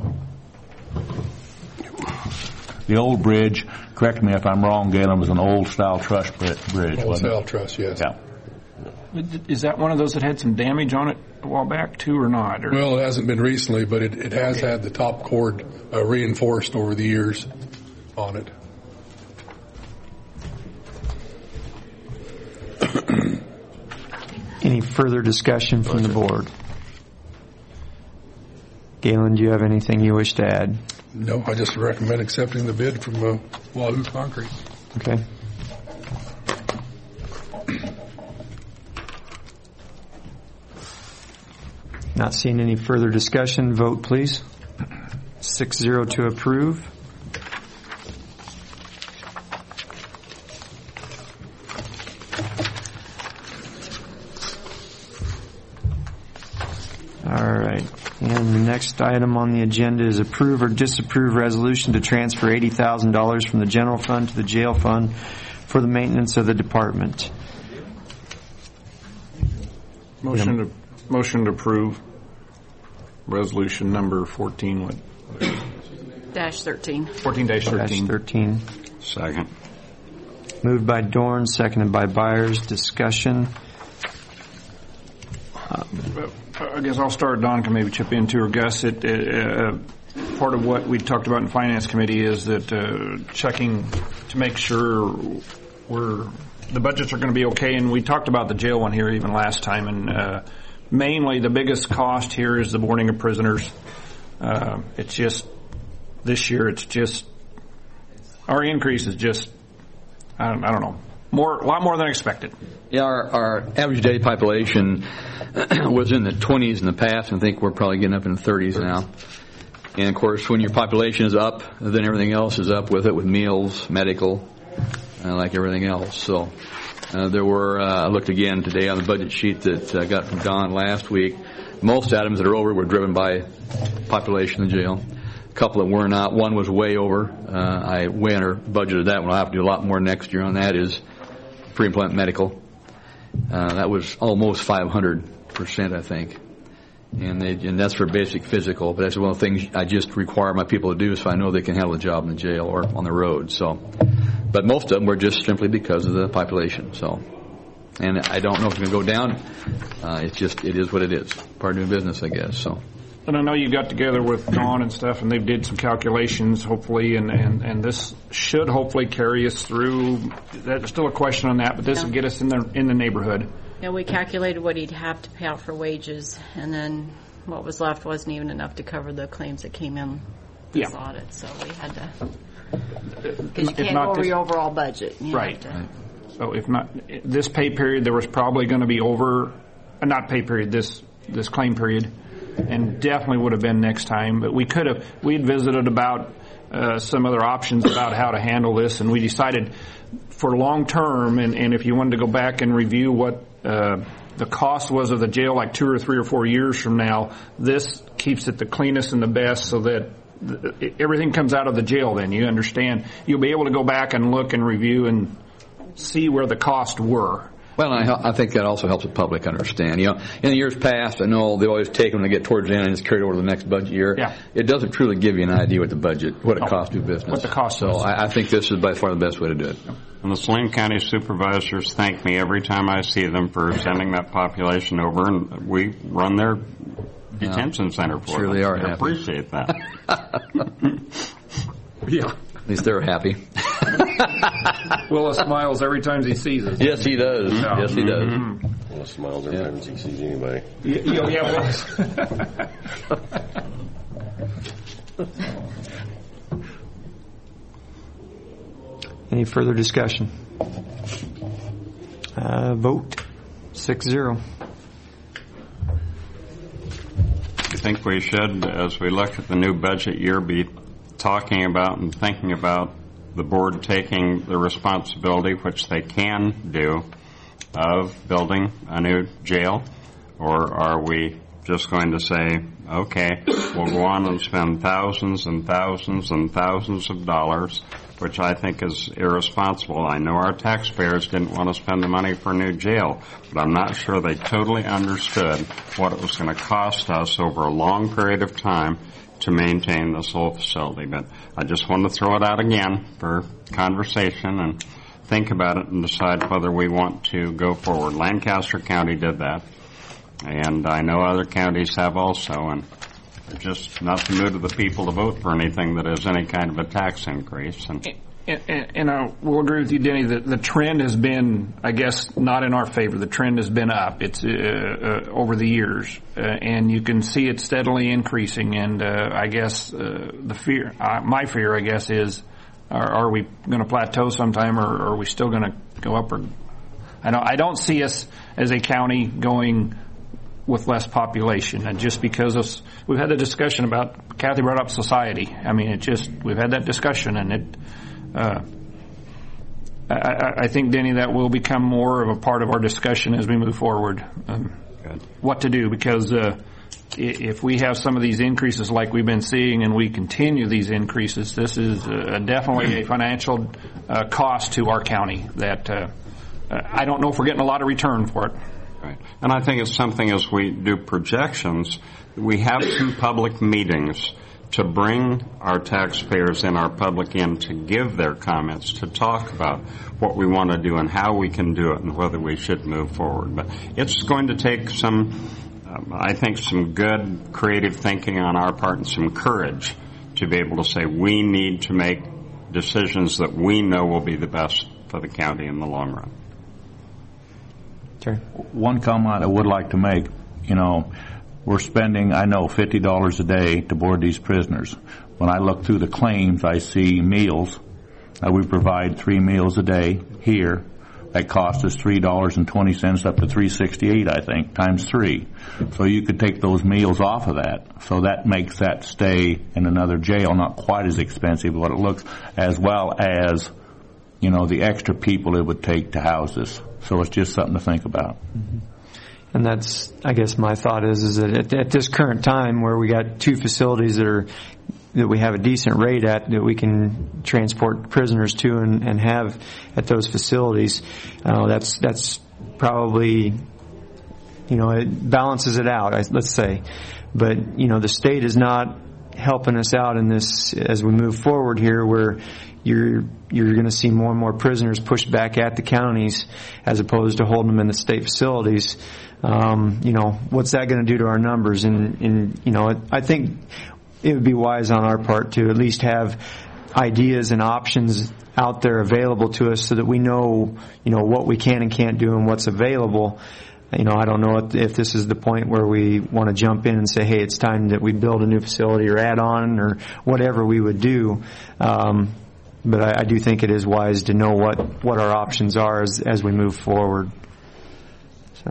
The old bridge, correct me if I'm wrong, Galen, was an old-style truss bridge, Old wasn't style it? truss, yes. Yeah. Is that one of those that had some damage on it a while back, too, or not? Or? Well, it hasn't been recently, but it, it has had the top cord uh, reinforced over the years on it. Any further discussion from the board? Galen, do you have anything you wish to add? No, I just recommend accepting the bid from uh, Wahoo Concrete. Okay. Not seeing any further discussion. Vote, please. Six zero to approve. All right. And the next item on the agenda is approve or disapprove resolution to transfer eighty thousand dollars from the general fund to the jail fund for the maintenance of the department. Motion to motion to approve resolution number fourteen. What? Dash thirteen. Fourteen dash thirteen. Dash thirteen. Second. Moved by Dorn, seconded by Byers. Discussion. I guess I'll start. Don can maybe chip in too, or Gus. It, uh, part of what we talked about in Finance Committee is that uh, checking to make sure we're the budgets are going to be okay. And we talked about the jail one here even last time. And uh, mainly the biggest cost here is the boarding of prisoners. Uh, it's just this year. It's just our increase is just I don't, I don't know more a lot more than expected. Yeah, our, our average daily population was in the twenties in the past, and I think we're probably getting up in the thirties now. And of course, when your population is up, then everything else is up with it, with meals, medical, uh, like everything else. So uh, there were, uh, I looked again today on the budget sheet that I uh, got from Don last week. Most items that are over were driven by population in jail. A couple that were not. One was way over. Uh, I way under budgeted that one. I'll have to do a lot more next year on that, is pre-employment medical. Uh, that was almost five hundred percent, I think. And they, and that's for basic physical, but that's one of the things I just require my people to do so I know they can handle a job in the jail or on the road. So, but most of them were just simply because of the population. So, and I don't know if it's going to go down. Uh, it's just, it is what it is. Part of doing business, I guess. So. And I know you got together with Dawn and stuff, and they did some calculations, hopefully, and, and, and this should hopefully carry us through. There's still a question on that, but this Yeah. will get us in the in the neighborhood. Yeah, we calculated what he'd have to pay out for wages, and then what was left wasn't even enough to cover the claims that came in this Yeah. audit. So we had to, because you If can't not go over this- your overall budget. You Right. have to- So if not this pay period, there was probably going to be over, uh, not pay period, this this claim period, and definitely would have been next time. But we could have, we had visited about uh, uh, some other options about how to handle this, and we decided for long term, and, and if you wanted to go back and review what uh, the cost was of the jail like two or three or four years from now, this keeps it the cleanest and the best so that th- everything comes out of the jail then. You understand? You'll be able to go back and look and review and see where the costs were. Well, I, I think that also helps the public understand. You know, in the years past, I know they always take them to get towards the end and it's carried over to the next budget year. Yeah. It doesn't truly give you an idea what the budget, what it No. costs to do business. What the cost So is. I, I think this is by far the best way to do it. And the Saline County supervisors thank me every time I see them for sending that population over, and we run their detention center for Sure them. they are I happy. appreciate that. Yeah. At least they're happy. Willis smiles every time he sees us. Yes, he does. Yeah. Yes, he does. Mm-hmm. Well, smiles every time he sees anybody. Yeah, yeah, yeah, Willis. Any further discussion? Uh, vote six zero. I think we should, as we look at the new budget year, be talking about and thinking about the board taking the responsibility, which they can do, of building a new jail? Or are we just going to say, okay, we'll go on and spend thousands and thousands and thousands of dollars, which I think is irresponsible. I know our taxpayers didn't want to spend the money for a new jail, but I'm not sure they totally understood what it was going to cost us over a long period of time to maintain this whole facility. But I just want to throw it out again for conversation and think about it and decide whether we want to go forward. Lancaster County did that, and I know other counties have also, and they're just not the mood of the people to vote for anything that is any kind of a tax increase. And And, and, and I will agree with you, Denny, that the trend has been, I guess, not in our favor. The trend has been up. It's uh, uh, over the years, uh, and you can see it steadily increasing. And uh, I guess uh, the fear, uh, my fear, I guess, is, are, are we going to plateau sometime, or, or are we still going to go up? Or I don't, I don't see us as a county going with less population, and just because of, we've had the discussion about, Kathy brought up society. I mean, it just, we've had that discussion, and it. Uh, I, I think, Denny, that will become more of a part of our discussion as we move forward. Um, what to do, because uh, if we have some of these increases like we've been seeing and we continue these increases, this is uh, definitely a financial uh, cost to our county that uh, I don't know if we're getting a lot of return for it. Right. And I think it's something, as we do projections, we have some public meetings to bring our taxpayers and our public in to give their comments, to talk about what we want to do and how we can do it and whether we should move forward. But it's going to take some, um, I think, some good creative thinking on our part and some courage to be able to say we need to make decisions that we know will be the best for the county in the long run. Okay. One comment I would like to make, you know, we're spending, I know, fifty dollars a day to board these prisoners. When I look through the claims, I see meals. Uh, we provide three meals a day here. That cost us three dollars and twenty cents up to three dollars and sixty-eight cents, I think, times three. So you could take those meals off of that. So that makes that stay in another jail not quite as expensive as what it looks, as well as, you know, the extra people it would take to house this. So it's just something to think about. Mm-hmm. And that's, I guess, my thought is, is that at, at this current time where we got two facilities that are, that we have a decent rate at, that we can transport prisoners to and, and have at those facilities, uh, that's, that's probably, you know, it balances it out, let's say. But, you know, the state is not helping us out in this as we move forward here, where you're you're going to see more and more prisoners pushed back at the counties as opposed to holding them in the state facilities. Um, you know, what's that going to do to our numbers? And, and you know, I think it would be wise on our part to at least have ideas and options out there available to us so that we know, you know, what we can and can't do and what's available. You know, I don't know if, if this is the point where we want to jump in and say, hey, it's time that we build a new facility or add on or whatever we would do. Um, but I, I do think it is wise to know what, what our options are as, as we move forward. So,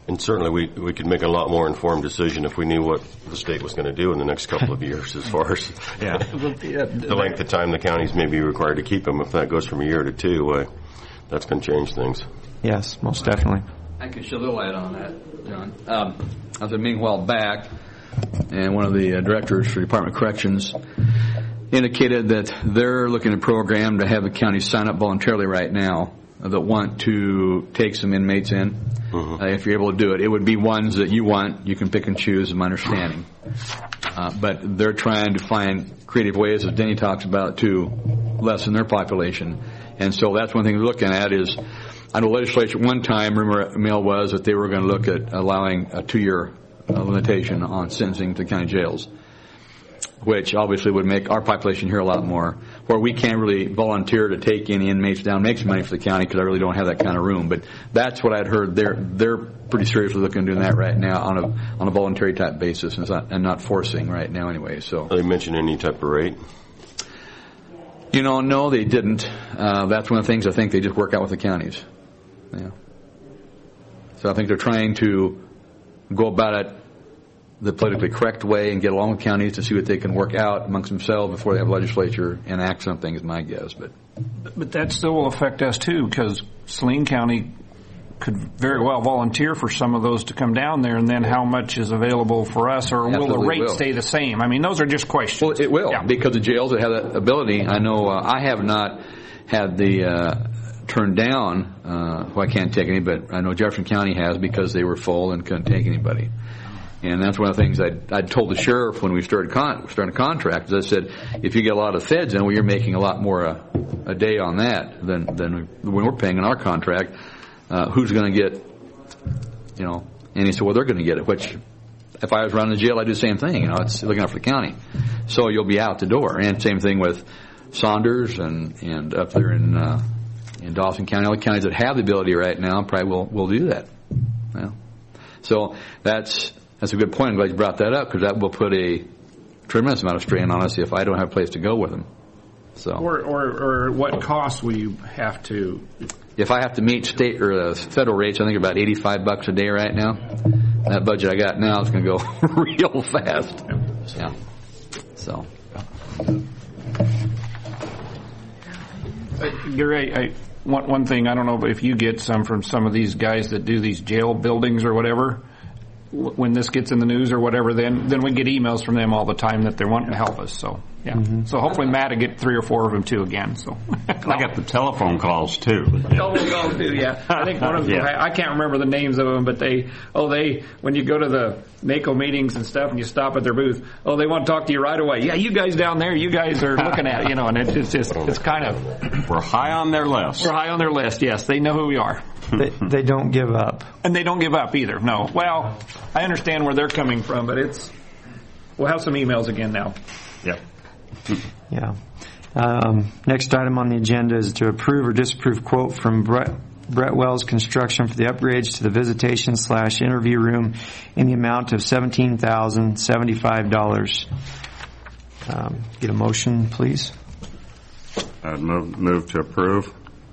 And certainly we, we could make a lot more informed decision if we knew what the state was going to do in the next couple of years as far as Yeah. the length of time the counties may be required to keep them. If that goes from a year to two, uh, that's going to change things. Yes, most definitely. I can shed a little light on that, John. Um, I was a meeting a while back, and one of the uh, directors for Department of Corrections indicated that they're looking at a program to have the county sign up voluntarily right now that want to take some inmates in. Mm-hmm. Uh, if you're able to do it, it would be ones that you want. You can pick and choose, is my understanding. Uh, but they're trying to find creative ways, as Denny talks about, to lessen their population. And so that's one thing we're looking at is, I know legislature one time, rumor mill was that they were going to look at allowing a two-year uh, limitation on sentencing to county jails, which obviously would make our population here a lot more, where we can't really volunteer to take any inmates down, make some money for the county because I really don't have that kind of room. But that's what I'd heard. They're they're pretty seriously looking at doing that right now on a on a voluntary type basis and not, and not forcing right now anyway. So Did they mention any type of rate? You know, no, they didn't. Uh, that's one of the things I think they just work out with the counties. Yeah. So I think they're trying to go about it the politically correct way and get along with counties to see what they can work out amongst themselves before they have legislature and act something, is my guess. But but that still will affect us too, because Saline County could very well volunteer for some of those to come down there, and then how much is available for us, or will the rate will. stay the same? I mean, those are just questions. Well, it will, yeah. because the jails that have that ability. I know uh, I have not had the uh, turned down, uh, well, I can't take any, but I know Jefferson County has because they were full and couldn't take anybody. And that's one of the things I'd, I'd told the sheriff when we started con- started a contract. Is I said, if you get a lot of feds in, well, you're making a lot more a, a day on that than than when we're paying in our contract. Uh, who's going to get, you know? And he said, well, they're going to get it. Which, if I was running the jail, I'd do the same thing. You know, it's looking out for the county. So you'll be out the door. And same thing with Saunders and and up there in uh, in Dawson County. All the counties that have the ability right now probably will will do that. Yeah. So that's. That's a good point. I'm glad you brought that up because that will put a tremendous amount of strain on us if I don't have a place to go with them. So, or, or, or what cost will you have to? If I have to meet state or uh, federal rates, I think about eighty-five bucks a day right now. That budget I got now is going to go real fast. Yeah. So. Uh, Gary, I, I, one, one thing I don't know if you get some from some of these guys that do these jail buildings or whatever. When this gets in the news or whatever, then then we get emails from them all the time that they're wanting to help us. So yeah, mm-hmm. So hopefully Matt will get three or four of them too again. So I got the telephone calls too. Telephone calls too, yeah. I think one of them. Yeah. I can't remember the names of them, but they oh they when you go to the NACO meetings and stuff and you stop at their booth, oh they want to talk to you right away. Yeah, you guys down there, you guys are looking at it, you know, and it, it's just it's kind of we're high on their list. We're high on their list. Yes, they know who we are. They, they don't give up. And they don't give up either. No. Well, I understand where they're coming from, but it's we'll have some emails again now. Yep. Yeah. Um, next item on the agenda is to approve or disapprove quote from Brett, Brett Wells Construction for the upgrades to the visitation slash interview room in the amount of seventeen thousand seventy-five dollars. Um, get a motion, please. I'd move, move to approve.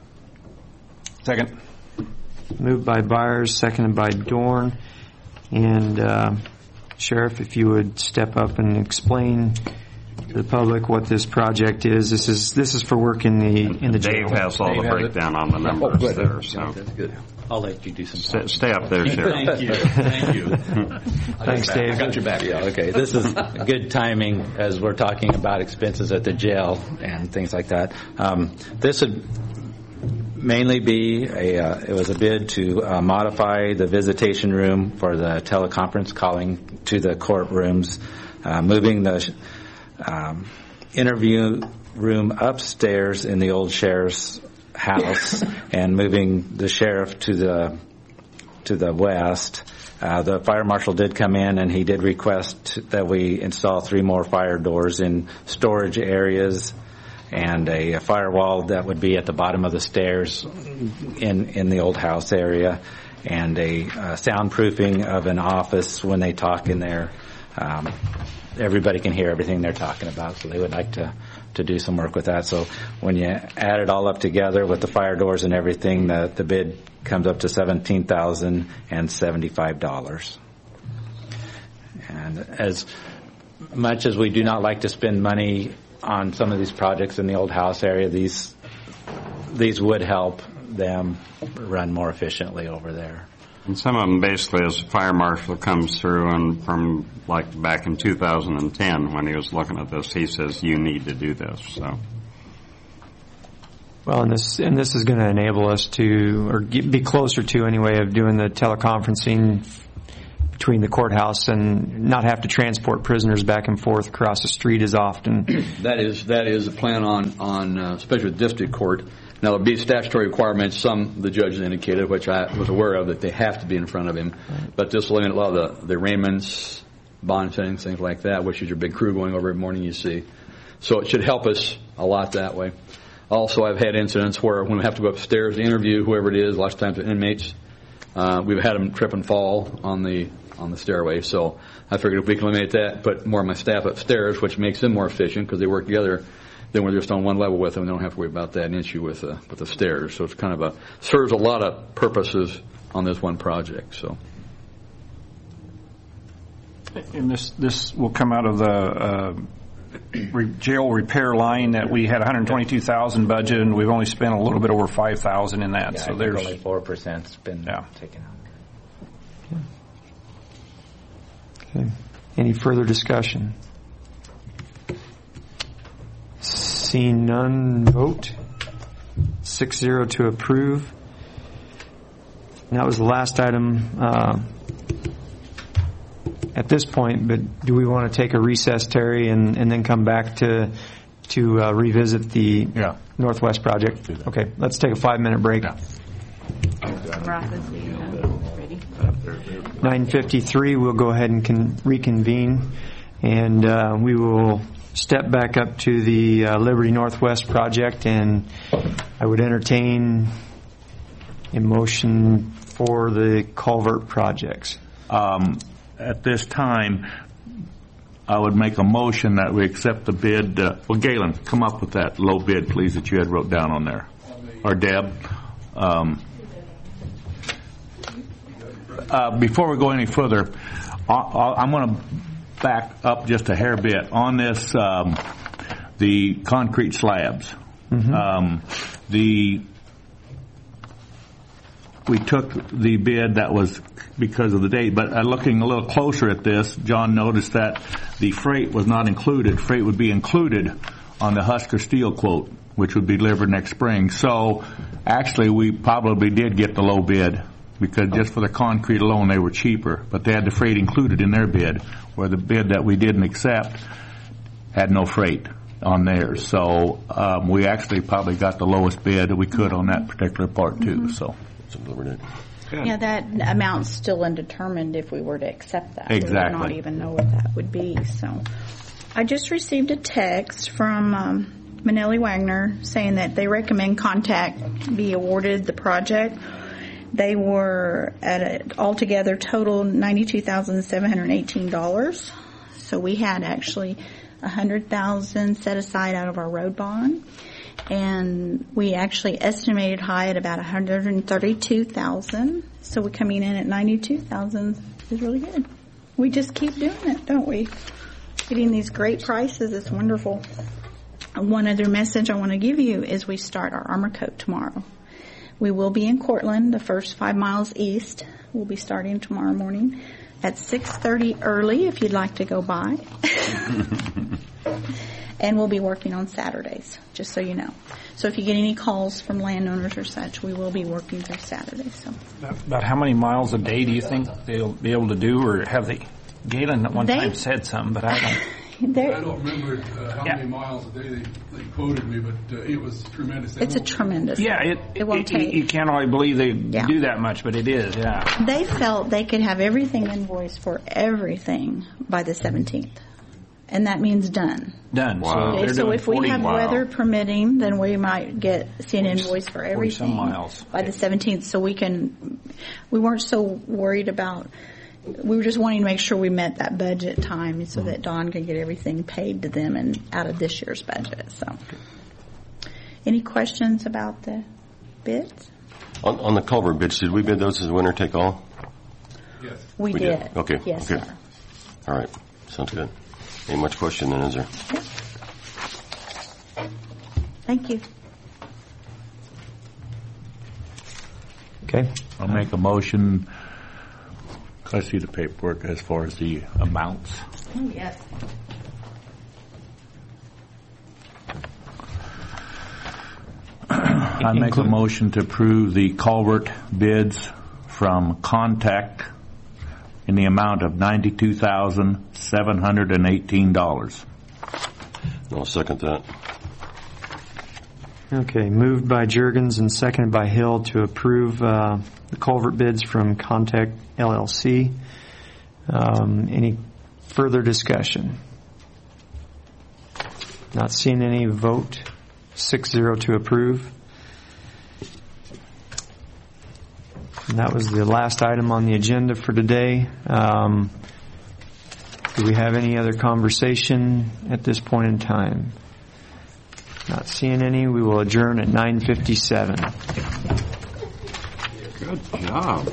Second. Moved by Byers, seconded by Dorn. And uh, Sheriff, if you would step up and explain to the public what this project is. This is this is for work in the in the Dave jail. has all Dave the breakdown on the numbers oh, there. So that's good. I'll let you do some. Stay, stay up there, Sheriff. Thank you. Thank you. Thanks, Dave. I got your back. Yeah, okay. This is good timing as we're talking about expenses at the jail and things like that. Um, this would mainly be a, uh, it was a bid to uh, modify the visitation room for the teleconference calling to the courtrooms, uh, moving the um, interview room upstairs in the old sheriff's house and moving the sheriff to the to the west. Uh, the fire marshal did come in and he did request that we install three more fire doors in storage areas and a, a firewall that would be at the bottom of the stairs in in the old house area, and a uh, soundproofing of an office when they talk in there. Um, everybody can hear everything they're talking about, so they would like to to do some work with that. So when you add it all up together with the fire doors and everything, the, the bid comes up to seventeen thousand seventy-five dollars. And as much as we do not like to spend money on some of these projects in the old house area, these these would help them run more efficiently over there. And some of them basically, as the fire marshal comes through, and from like back in two thousand ten when he was looking at this, he says, you need to do this. So, well, and this and this is going to enable us to, or get, be closer to anyway, of doing the teleconferencing between the courthouse and not have to transport prisoners back and forth across the street as often. That is that is a plan on on uh, especially with district court. Now there'll be statutory requirements. Some the judges indicated, which I was aware of, that they have to be in front of him. Right. But this will limit a lot of the, the arraignments, bond settings, things like that, which is your big crew going over every morning. You see, so it should help us a lot that way. Also, I've had incidents where when we have to go upstairs to interview whoever it is, lots of times the inmates, uh, we've had them trip and fall on the on the stairway. So I figured if we can eliminate that, put more of my staff upstairs, which makes them more efficient because they work together, then we're just on one level with them. We don't have to worry about that issue with uh, with the stairs. So it's kind of a serves a lot of purposes on this one project. So. And this this will come out of the uh, re- jail repair line that we had one hundred twenty-two thousand budget, and we've only spent a little bit over five thousand in that. Yeah, so I think there's only four percent's been yeah. taken out. Okay. Any further discussion? Seeing none, vote. Six zero to approve. And that was the last item uh, at this point, but do we want to take a recess, Terry, and, and then come back to to uh, revisit the yeah. Northwest project? Okay, let's take a five-minute break. Yeah. nine fifty-three, we'll go ahead and con- reconvene, and uh, we will step back up to the uh, Liberty Northwest project, and I would entertain a motion for the culvert projects. Um, at this time, I would make a motion that we accept the bid. Uh, well, Galen, come up with that low bid, please, that you had wrote down on there. Or Deb. Um, uh, before we go any further, I, I'm going to back up just a hair bit on this, um, the concrete slabs. Mm-hmm. Um, the we took the bid that was because of the date, but uh, looking a little closer at this, John noticed that the freight was not included. Freight would be included on the Husker Steel quote, which would be delivered next spring. So actually we probably did get the low bid because just for the concrete alone they were cheaper, but they had the freight included in their bid, where the bid that we didn't accept had no freight on theirs. So um, we actually probably got the lowest bid that we could on that particular part too. Mm-hmm. So. Yeah, that amount's still undetermined if we were to accept that. Exactly. We would not even know what that would be. So, I just received a text from um, Manelli Wagner saying that they recommend Contact be awarded the project. They were at a altogether total ninety-two thousand seven hundred eighteen dollars. So we had actually one hundred thousand dollars set aside out of our road bond. And we actually estimated high at about one hundred thirty-two thousand dollars. So we're coming in at ninety-two thousand dollars is really good. We just keep doing it, don't we? Getting these great prices, it's wonderful. One other message I want to give you is we start our armor coat tomorrow. We will be in Cortland, the first five miles east. We'll be starting tomorrow morning at six thirty early if you'd like to go by. And we'll be working on Saturdays, just so you know. So if you get any calls from landowners or such, we will be working through Saturdays. So. About how many miles a day do you think they'll be able to do, or have they? Galen at one they, time said some, but I don't. I don't remember uh, how yeah. many miles a day they, they quoted me, but uh, it was tremendous. It's a tremendous. Yeah, it, it won't it, take. You can't really believe they yeah. do that much, but it is. Yeah. They felt they could have everything invoiced for everything by the seventeenth. And that means done. Done. Wow. Okay, so if we forty, have wow. weather permitting, then we might get see an invoice for everything miles. by the seventeenth. So we can. We weren't so worried about we were just wanting to make sure we met that budget time so that Don could get everything paid to them and out of this year's budget. So, any questions about the bids? On, on the culvert bids, did we bid those as winner take all? Yes. We, We did. did. Okay, Yes, okay. sir. All right, sounds good. Ain't much question then, is there? Thank you. Okay. I'll make a motion. I see the paperwork as far as the amounts. Oh, yes. I make a motion to approve the culvert bids from Contact in the amount of ninety-two thousand seven hundred eighteen dollars. I'll second that. Okay, moved by Juergens and seconded by Hill to approve uh, the culvert bids from Contact L L C. Um, any further discussion? Not seeing any. Vote six zero to approve. And that was the last item on the agenda for today. Um, do we have any other conversation at this point in time? Not seeing any. We will adjourn at nine fifty-seven. Good job.